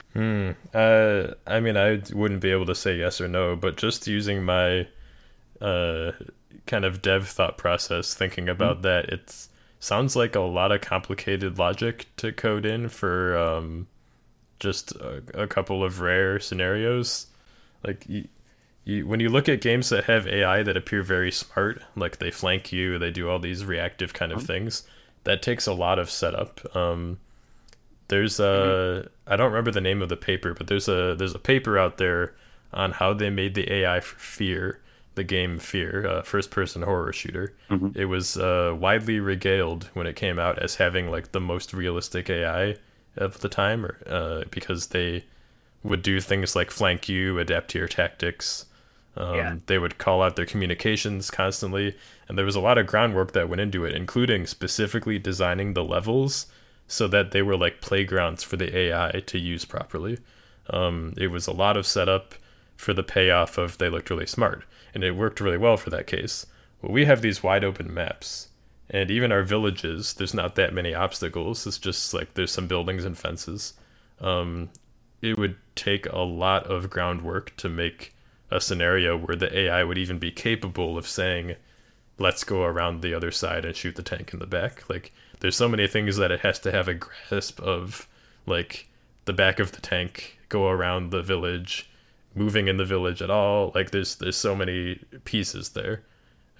I mean, I wouldn't be able to say yes or no, but just using my kind of dev thought process, thinking about that, it sounds like a lot of complicated logic to code in for just a couple of rare scenarios. Like when you look at games that have AI that appear very smart, like they flank you, they do all these reactive kind of things, that takes a lot of setup. There's I don't remember the name of the paper, but there's a paper out there on how they made the AI for Fear, the game Fear, first-person horror shooter. Mhm. It was widely regaled when it came out as having like the most realistic AI of the time, because they would do things like flank you, adapt to your tactics. They would call out their communications constantly, and there was a lot of groundwork that went into it, including specifically designing the levels so that they were like playgrounds for the AI to use properly. It was a lot of setup for the payoff of they looked really smart, and it worked really well for that case. Well, we have these wide open maps, and even our villages, there's not that many obstacles. It's just like there's some buildings and fences. It would take a lot of groundwork to make a scenario where the AI would even be capable of saying, let's go around the other side and shoot the tank in the back. Like, there's so many things that it has to have a grasp of, like the back of the tank, go around the village, moving in the village at all. Like there's so many pieces there.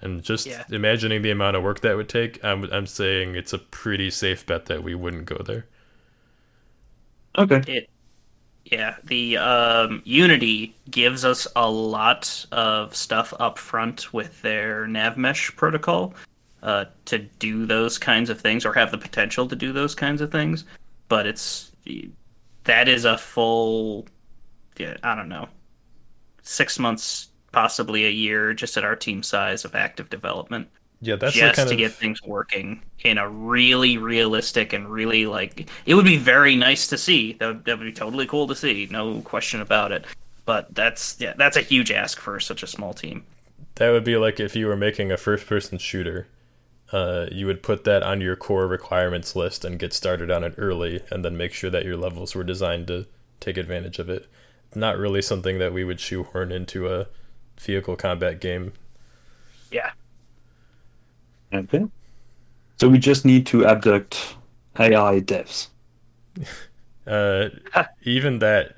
And just Yeah. imagining the amount of work that would take, I'm saying it's a pretty safe bet that we wouldn't go there. Okay. Yeah, the Unity gives us a lot of stuff up front with their NavMesh protocol to do those kinds of things, or have the potential to do those kinds of things. But that is a full, I don't know, 6 months, possibly a year, just at our team size of active development. Yeah, that's just the kind to of get things working in a really realistic and really it would be very nice to see. That would be totally cool to see, no question about it. But that's a huge ask for such a small team. That would be like if you were making a first-person shooter. You would put that on your core requirements list and get started on it early, and then make sure that your levels were designed to take advantage of it. Not really something that we would shoehorn into a vehicle combat game. Yeah. Okay. So we just need to abduct AI devs. Even that,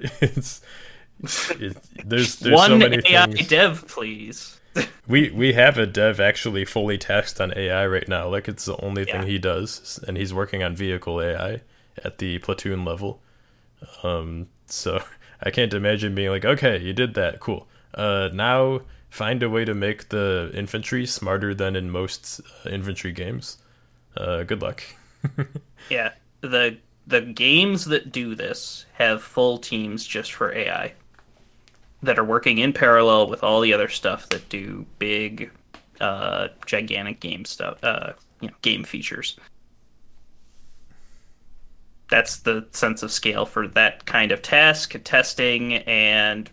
there's one so many AI things. dev, please. We have a dev actually fully tasked on AI right now. Like, it's the only thing he does, and he's working on vehicle AI at the platoon level. So I can't imagine being like, okay, you did that, cool. Now find a way to make the infantry smarter than in most infantry games. Good luck. Yeah, the games that do this have full teams just for AI that are working in parallel with all the other stuff that do big, gigantic game stuff, game features. That's the sense of scale for that kind of task, testing, and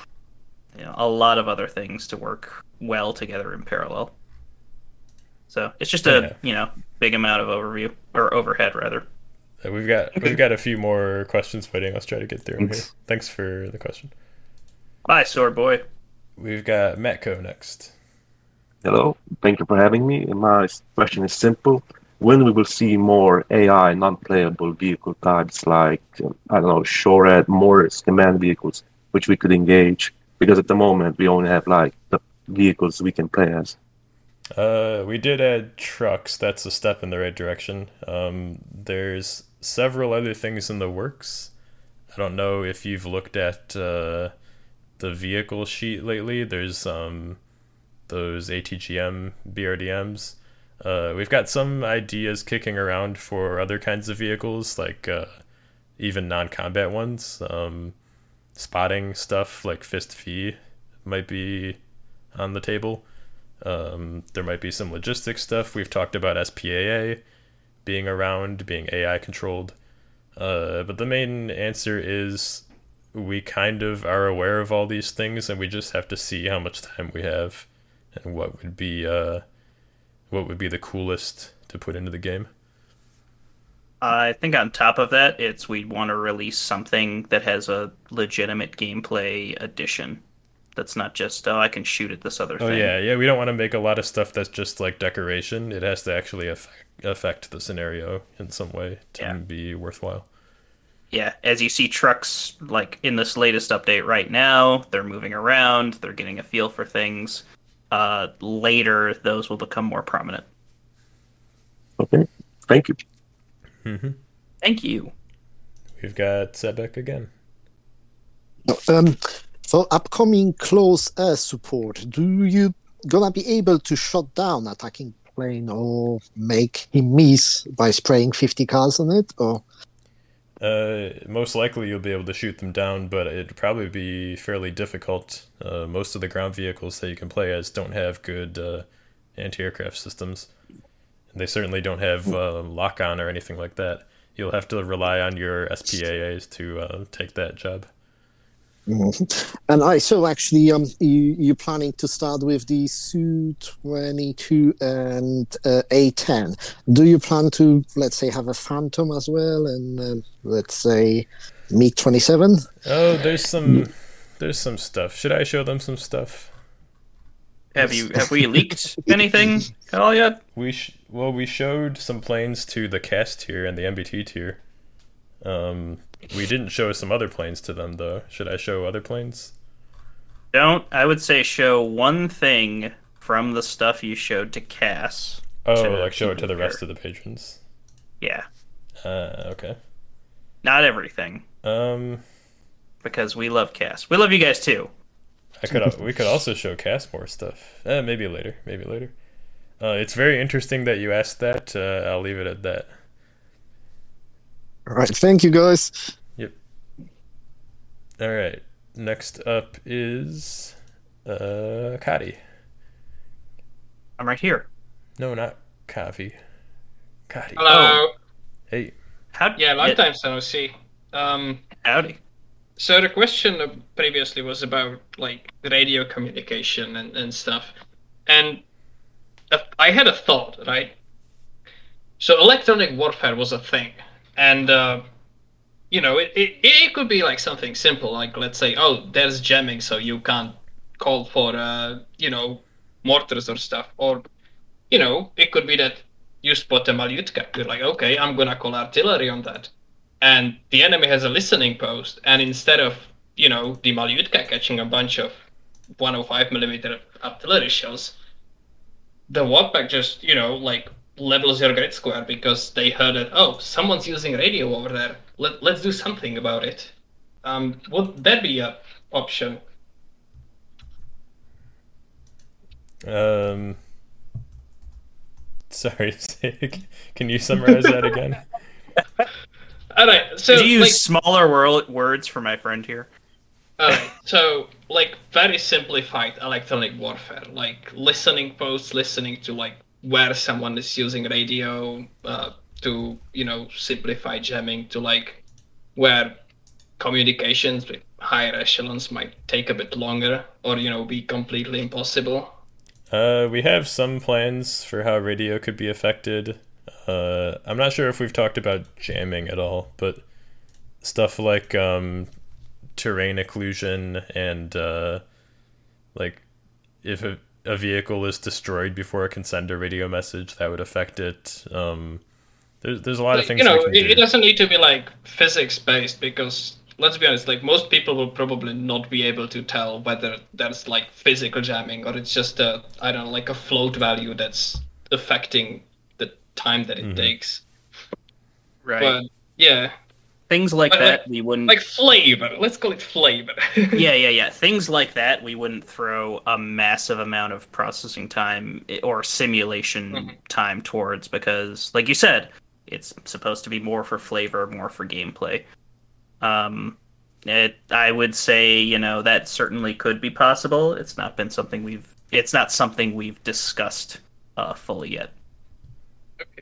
a lot of other things to work well together in parallel. So it's just a big amount of overhead rather. We've got a few more questions waiting. Let's try to get through them here. Thanks for the question. Bye, Sword Boy. We've got Matko next. Hello, thank you for having me. My question is simple. When we will see more AI non-playable vehicle types like, I don't know, SHORAD, Morris, command vehicles, which we could engage? Because at the moment, we only have, like, the vehicles we can play as. We did add trucks. That's a step in the right direction. There's several other things in the works. I don't know if you've looked at the vehicle sheet lately. There's those ATGM BRDMs. We've got some ideas kicking around for other kinds of vehicles, like even non-combat ones. Spotting stuff like Fist V might be on the table. There might be some logistics stuff. We've talked about SPAA being around, being AI controlled. But the main answer is we kind of are aware of all these things, and we just have to see how much time we have and what would be the coolest to put into the game. I think on top of that, we'd want to release something that has a legitimate gameplay addition. That's not just, I can shoot at this other thing. Oh yeah, we don't want to make a lot of stuff that's just like decoration. It has to actually affect the scenario in some way to be worthwhile. Yeah, as you see trucks, like in this latest update right now, they're moving around, they're getting a feel for things. Later, those will become more prominent. Okay, thank you. Mm-hmm. Thank you. We've got Sebek again. For upcoming close air support, do you gonna be able to shut down attacking plane or make him miss by spraying 50 cars on it? Or most likely you'll be able to shoot them down, but it'd probably be fairly difficult. Most of the ground vehicles that you can play as don't have good anti-aircraft systems. They certainly don't have lock-on or anything like that. You'll have to rely on your SPAAs to take that job. Mm-hmm. And I saw actually you're planning to start with the Su-22 and A-10. Do you plan to, let's say, have a Phantom as well, and let's say MiG-27? Oh, there's some stuff. Should I show them some stuff? Have we leaked anything at all yet? We showed some planes to the CAS tier and the MBT tier. We didn't show some other planes to them though. Should I show other planes? I would say show one thing from the stuff you showed to Cass. Oh, like show it to the rest of the patrons. Yeah. Okay. Not everything. Because we love Cass. We love you guys too. We could also show Cass more stuff. Maybe later. It's very interesting that you asked that. I'll leave it at that. All right, thank you guys. Yep. All right. Next up is Kadi. I'm right here. No, not Kavi. Kadi. Hello. Oh. Hey. Long time no see. Howdy. So the question previously was about like radio communication and stuff, and I had a thought, right? So electronic warfare was a thing, and it could be like something simple, like let's say, oh, there's jamming, so you can't call for mortars or stuff, or it could be that you spot a Malyutka, you're like, okay, I'm gonna call artillery on that. And the enemy has a listening post, and instead of, the Malyutka catching a bunch of 105mm artillery shells, the Warpack just, levels your grid square because they heard that, oh, someone's using radio over there. Let's do something about it. Would that be an option? Sorry, can you summarize that again? All right. So did you use smaller words for my friend here? All right. So, very simplified electronic warfare, like listening posts, listening to where someone is using radio, to simplify jamming, to where communications with higher echelons might take a bit longer, or be completely impossible. We have some plans for how radio could be affected. I'm not sure if we've talked about jamming at all, but stuff like terrain occlusion and if a vehicle is destroyed before it can send a radio message, that would affect it. There's a lot of things. It doesn't need to be physics based, because let's be honest, most people will probably not be able to tell whether there's physical jamming or it's just a float value that's affecting time that it takes. Right. But yeah. Things like that we wouldn't flavor. Let's call it flavor. Yeah. Things like that we wouldn't throw a massive amount of processing time or simulation time towards, because like you said, it's supposed to be more for flavor, more for gameplay. I would say, that certainly could be possible. It's not something we've discussed fully yet. Okay.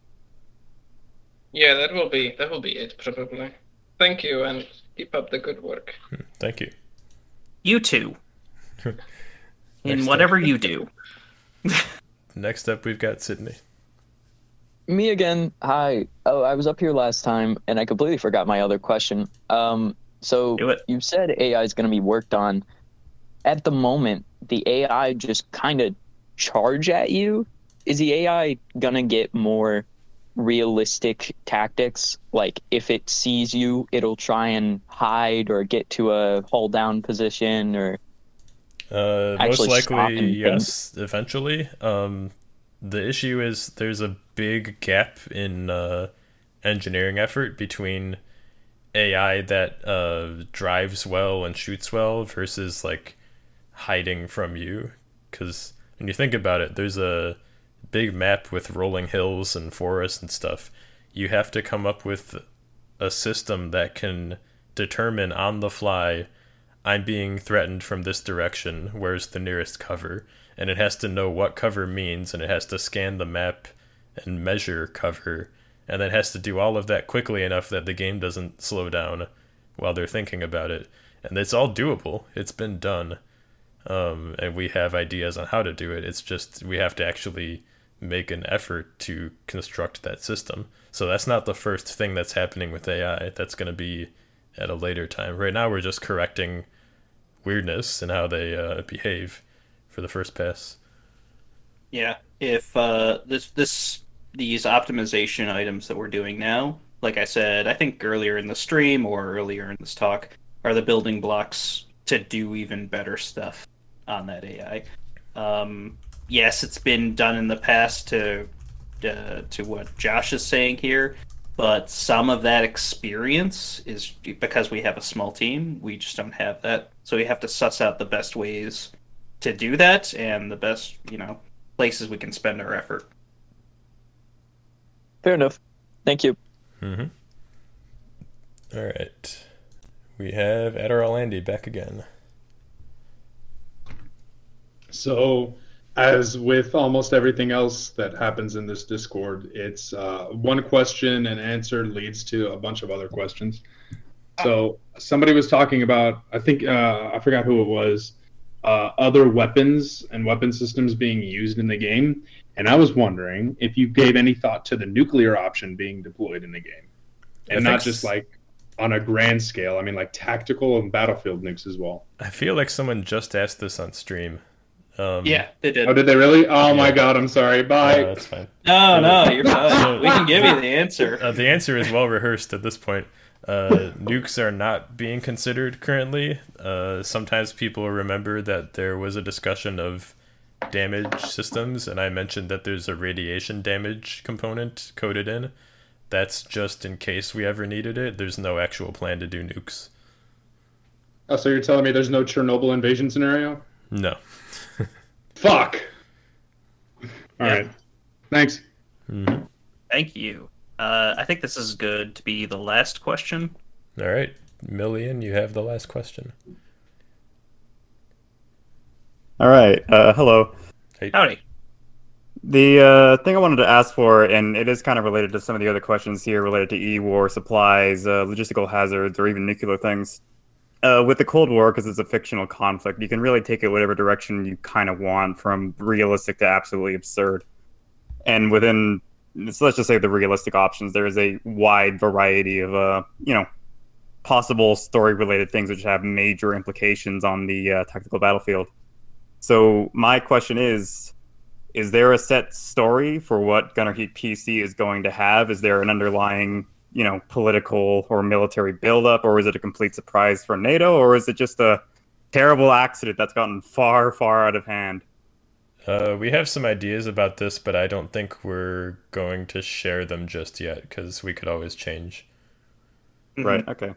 Yeah, that will be it probably. Thank you, and keep up the good work. Thank you. You too. In whatever you do. Next up, we've got Sydney. Me again. Hi. Oh, I was up here last time, and I completely forgot my other question. So you said AI is going to be worked on. At the moment, the AI just kind of charge at you. Is the AI going to get more realistic tactics? Like, if it sees you, it'll try and hide or get to a hold down position, or most likely, yes, eventually. The issue is there's a big gap in engineering effort between AI that drives well and shoots well versus hiding from you. Because when you think about it, there's a big map with rolling hills and forests and stuff. You have to come up with a system that can determine on the fly, I'm being threatened from this direction, where's the nearest cover? And it has to know what cover means, and it has to scan the map and measure cover, and then has to do all of that quickly enough that the game doesn't slow down while they're thinking about it. And it's all doable. It's been done. And we have ideas on how to do it. It's just we have to actually make an effort to construct that system. So that's not the first thing that's happening with AI. That's going to be at a later time. Right now we're just correcting weirdness and how they behave for the first pass. Yeah, if these optimization items that we're doing now, like I said, I think earlier in the stream or earlier in this talk, are the building blocks to do even better stuff on that AI. yes, it's been done in the past to what Josh is saying here, but some of that experience is because we have a small team. We just don't have that, so we have to suss out the best ways to do that and the best, places we can spend our effort. Fair enough. Thank you. Mm-hmm. All right. We have Adderall Andy back again. So, as with almost everything else that happens in this Discord, it's one question and answer leads to a bunch of other questions. So, somebody was talking about, I think, I forgot who it was, other weapons and weapon systems being used in the game. And I was wondering if you gave any thought to the nuclear option being deployed in the game. And not just like on a grand scale. I mean, like tactical and battlefield nukes as well. I feel like someone just asked this on stream. Yeah, they did. Oh, did they really? Oh my God, I'm sorry. Bye. That's fine. No, you're fine. We can give you the answer. The answer is well rehearsed at this point. Nukes are not being considered currently. Sometimes people remember that there was a discussion of damage systems, and I mentioned that there's a radiation damage component coded in. That's just in case we ever needed it. There's no actual plan to do nukes. Oh, so you're telling me there's no Chernobyl invasion scenario? No. Fuck. All right. Thanks. Mm-hmm. Thank you. I think this is good to be the last question. All right. Million, you have the last question. All right. Hello. Hey. Howdy. The thing I wanted to ask for, and it is kind of related to some of the other questions here related to E-war supplies, logistical hazards, or even nuclear things. With the Cold War, because it's a fictional conflict, you can really take it whatever direction you kind of want, from realistic to absolutely absurd. And within, so let's just say the realistic options, there is a wide variety of, possible story-related things which have major implications on the tactical battlefield. So my question is there a set story for what Gunner Heat PC is going to have? Is there an underlying, political or military buildup, or is it a complete surprise for NATO, or is it just a terrible accident that's gotten far, far out of hand? We have some ideas about this, but I don't think we're going to share them just yet, because we could always change. Mm-hmm. Right, okay.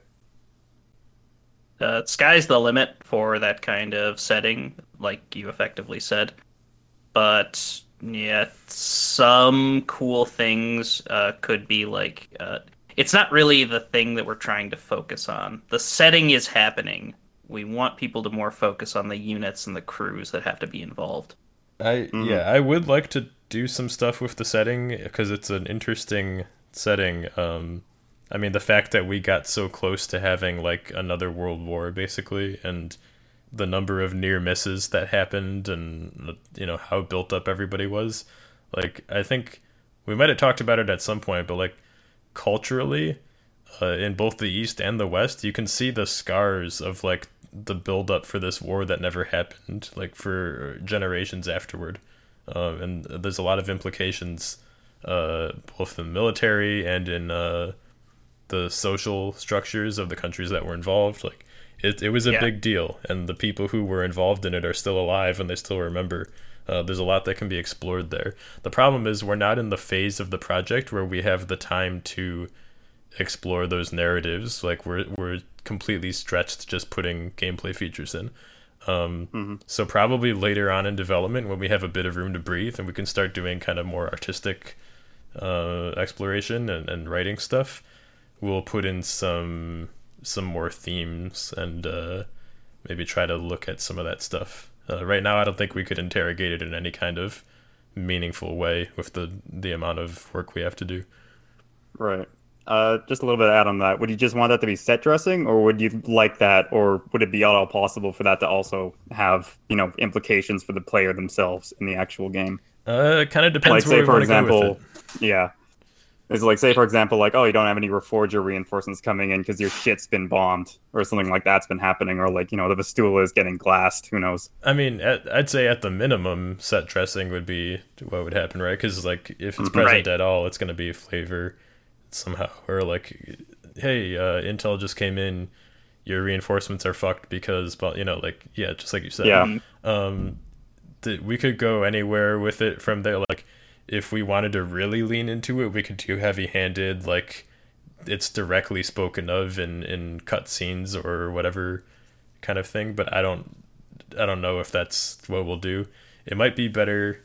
Sky's the limit for that kind of setting, like you effectively said. But, yeah, some cool things could be like... it's not really the thing that we're trying to focus on. The setting is happening. We want people to more focus on the units and the crews that have to be involved. I would like to do some stuff with the setting, because it's an interesting setting. I mean, the fact that we got so close to having like another world war, basically, and the number of near misses that happened, and how built up everybody was. Like, I think we might have talked about it at some point, but like culturally, in both the East and the West, you can see the scars of like the build up for this war that never happened, like for generations afterward. And there's a lot of implications, both in the military and in the social structures of the countries that were involved. Like, it was a big deal, and the people who were involved in it are still alive and they still remember. There's a lot that can be explored there. The problem is we're not in the phase of the project where we have the time to explore those narratives. Like, we're completely stretched just putting gameplay features in. So probably later on in development, when we have a bit of room to breathe and we can start doing kind of more artistic exploration and writing stuff, we'll put in some more themes and maybe try to look at some of that stuff. Right now, I don't think we could interrogate it in any kind of meaningful way with the amount of work we have to do. Right. Just a little bit to add on that. Would you just want that to be set dressing, or would you like that, or would it be at all possible for that to also have, implications for the player themselves in the actual game? It kind of depends. Like, say for example, it's like, say for example, like, oh, you don't have any Reforger reinforcements coming in because your shit's been bombed, or something like that's been happening, or like, the Vistula is getting glassed. Who knows? I mean, I'd say at the minimum, set dressing would be what would happen, right? Because like, if it's present at all, it's going to be flavor somehow, or like, hey, Intel just came in, your reinforcements are fucked because, just like you said. we could go anywhere with it from there. Like, if we wanted to really lean into it, we could do heavy-handed, like it's directly spoken of in cutscenes or whatever kind of thing. But I don't know if that's what we'll do. It might be better.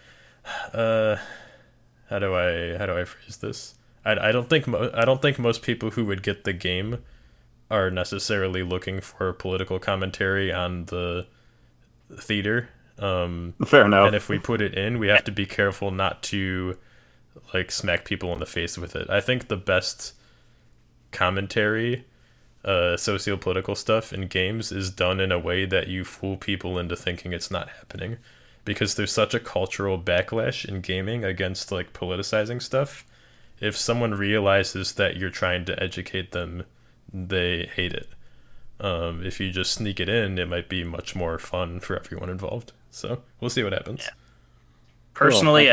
How do I phrase this? I don't think most people who would get the game are necessarily looking for political commentary on the theater. Fair enough. And if we put it in, we have to be careful not to like smack people in the face with it. I think the best commentary, socio-political stuff in games is done in a way that you fool people into thinking it's not happening, because there's such a cultural backlash in gaming against like politicizing stuff. If someone realizes that you're trying to educate them, they hate it. If you just sneak it in, it might be much more fun for everyone involved. So we'll see what happens. Yeah. Personally,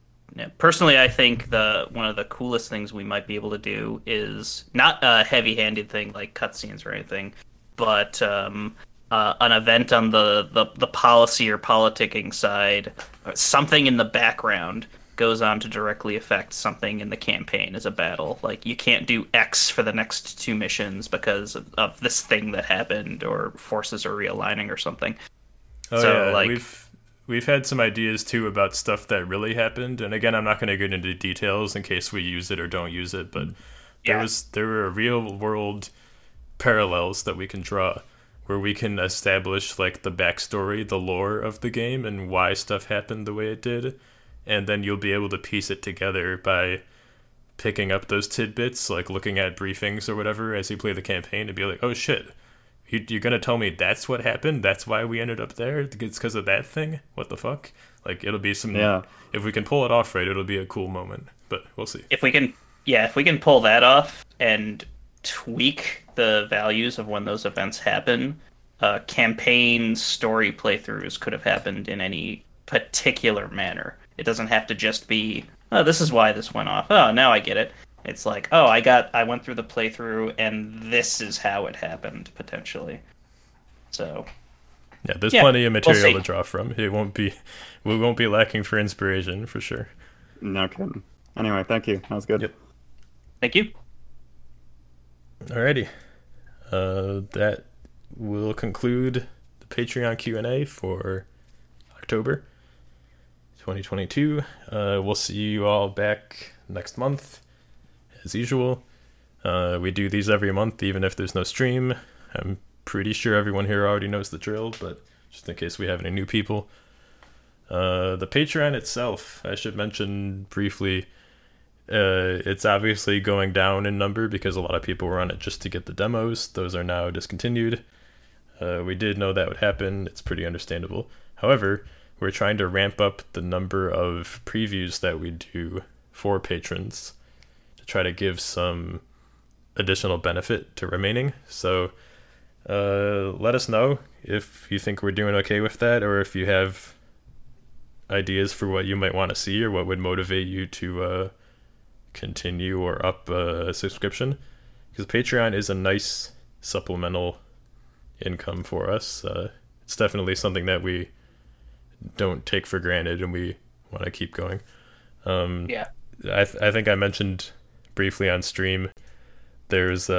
I think one of the coolest things we might be able to do is not a heavy-handed thing like cutscenes or anything, but an event on the policy or politicking side, something in the background goes on to directly affect something in the campaign as a battle. Like, you can't do X for the next 2 missions because of this thing that happened, or forces are realigning or something. Oh, so, yeah. like, We've had some ideas too about stuff that really happened, and again, I'm not going to get into details in case we use it or don't use it, but there were real world parallels that we can draw, where we can establish like the backstory, the lore of the game, and why stuff happened the way it did, and then you'll be able to piece it together by picking up those tidbits, like looking at briefings or whatever as you play the campaign, and be like, oh shit, you're gonna tell me that's what happened? That's why we ended up there? It's because of that thing? What the fuck? Like, it'll be some... Yeah. If we can pull it off right, it'll be a cool moment. But we'll see. If we can pull that off and tweak the values of when those events happen, campaign story playthroughs could have happened in any particular manner. It doesn't have to just be, oh, this is why this went off. Oh, now I get it. It's like, oh, I went through the playthrough and this is how it happened, potentially. So yeah, there's plenty of material to draw from. We won't be lacking for inspiration, for sure. No kidding. Anyway, thank you. That was good. Yep. Thank you. Alrighty. That will conclude the Patreon Q&A for October 2022. We'll see you all back next month, as usual. We do these every month, even if there's no stream. I'm pretty sure everyone here already knows the drill, but just in case we have any new people. The Patreon itself, I should mention briefly, it's obviously going down in number because a lot of people were on it just to get the demos. Those are now discontinued. We did know that would happen. It's pretty understandable. However, we're trying to ramp up the number of previews that we do for patrons to try to give some additional benefit to remaining. So let us know if you think we're doing okay with that, or if you have ideas for what you might want to see or what would motivate you to continue or up a subscription, because Patreon is a nice supplemental income for us. It's definitely something that we don't take for granted and we want to keep going. I think I mentioned briefly on stream, there's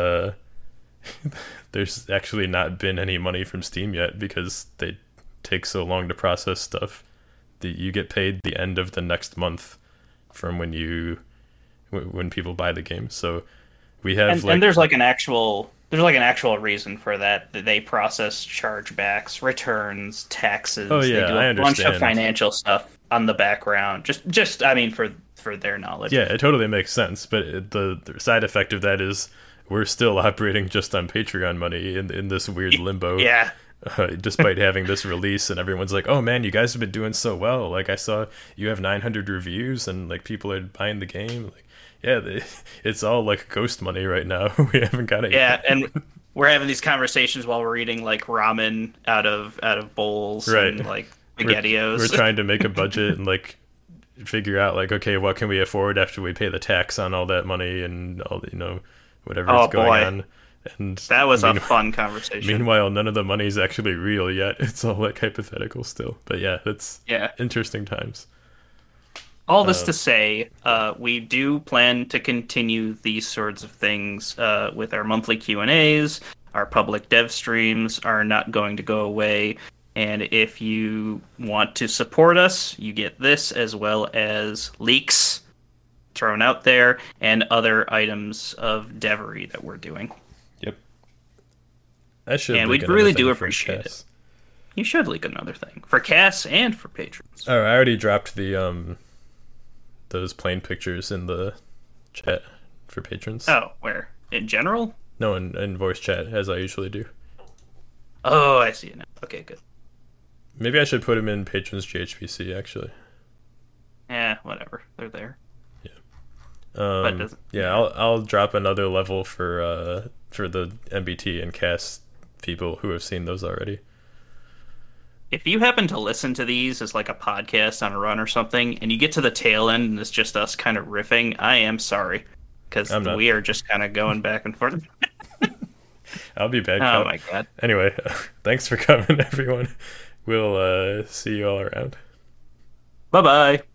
actually not been any money from Steam yet because they take so long to process stuff. You get paid the end of the next month from when people buy the game. So we have and there's an actual reason for that. They process chargebacks, returns, taxes. Oh yeah, they do I a bunch understand. of financial stuff on the background. Just I mean for their knowledge. Yeah, it totally makes sense. But the side effect of that is we're still operating just on Patreon money in this weird limbo. Yeah. Despite having this release, and everyone's like, "Oh man, you guys have been doing so well. Like, I saw you have 900 reviews, and like people are buying the game." Like, yeah, it's all like ghost money right now. We haven't got it. Yeah, and we're having these conversations while we're eating like ramen out of bowls, right? And like SpaghettiOs. We're trying to make a budget and like figure out like, okay, what can we afford after we pay the tax on all that money and all whatever is going on. And That was a fun conversation. Meanwhile, none of the money's actually real yet. It's all like hypothetical still. But yeah, that's interesting times. All this to say, we do plan to continue these sorts of things with our monthly Q&As. Our public dev streams are not going to go away. And if you want to support us, you get this as well as leaks thrown out there and other items of devery that we're doing. Yep. I should. And we really do appreciate it. You should leak another thing for Cass and for patrons. Oh, I already dropped the those plane pictures in the chat for patrons. Oh, where? In general? No, in voice chat, as I usually do. Oh, I see it now. Okay, good. Maybe I should put them in patrons GHPC, actually. Yeah, whatever. They're there. Yeah. I'll drop another level for the MBT and Cass people who have seen those already. If you happen to listen to these as like a podcast on a run or something, and you get to the tail end and it's just us kind of riffing, I am sorry, because we are just kind of going back and forth. I'll be bad. Oh my god. Anyway, thanks for coming, everyone. We'll see you all around. Bye-bye.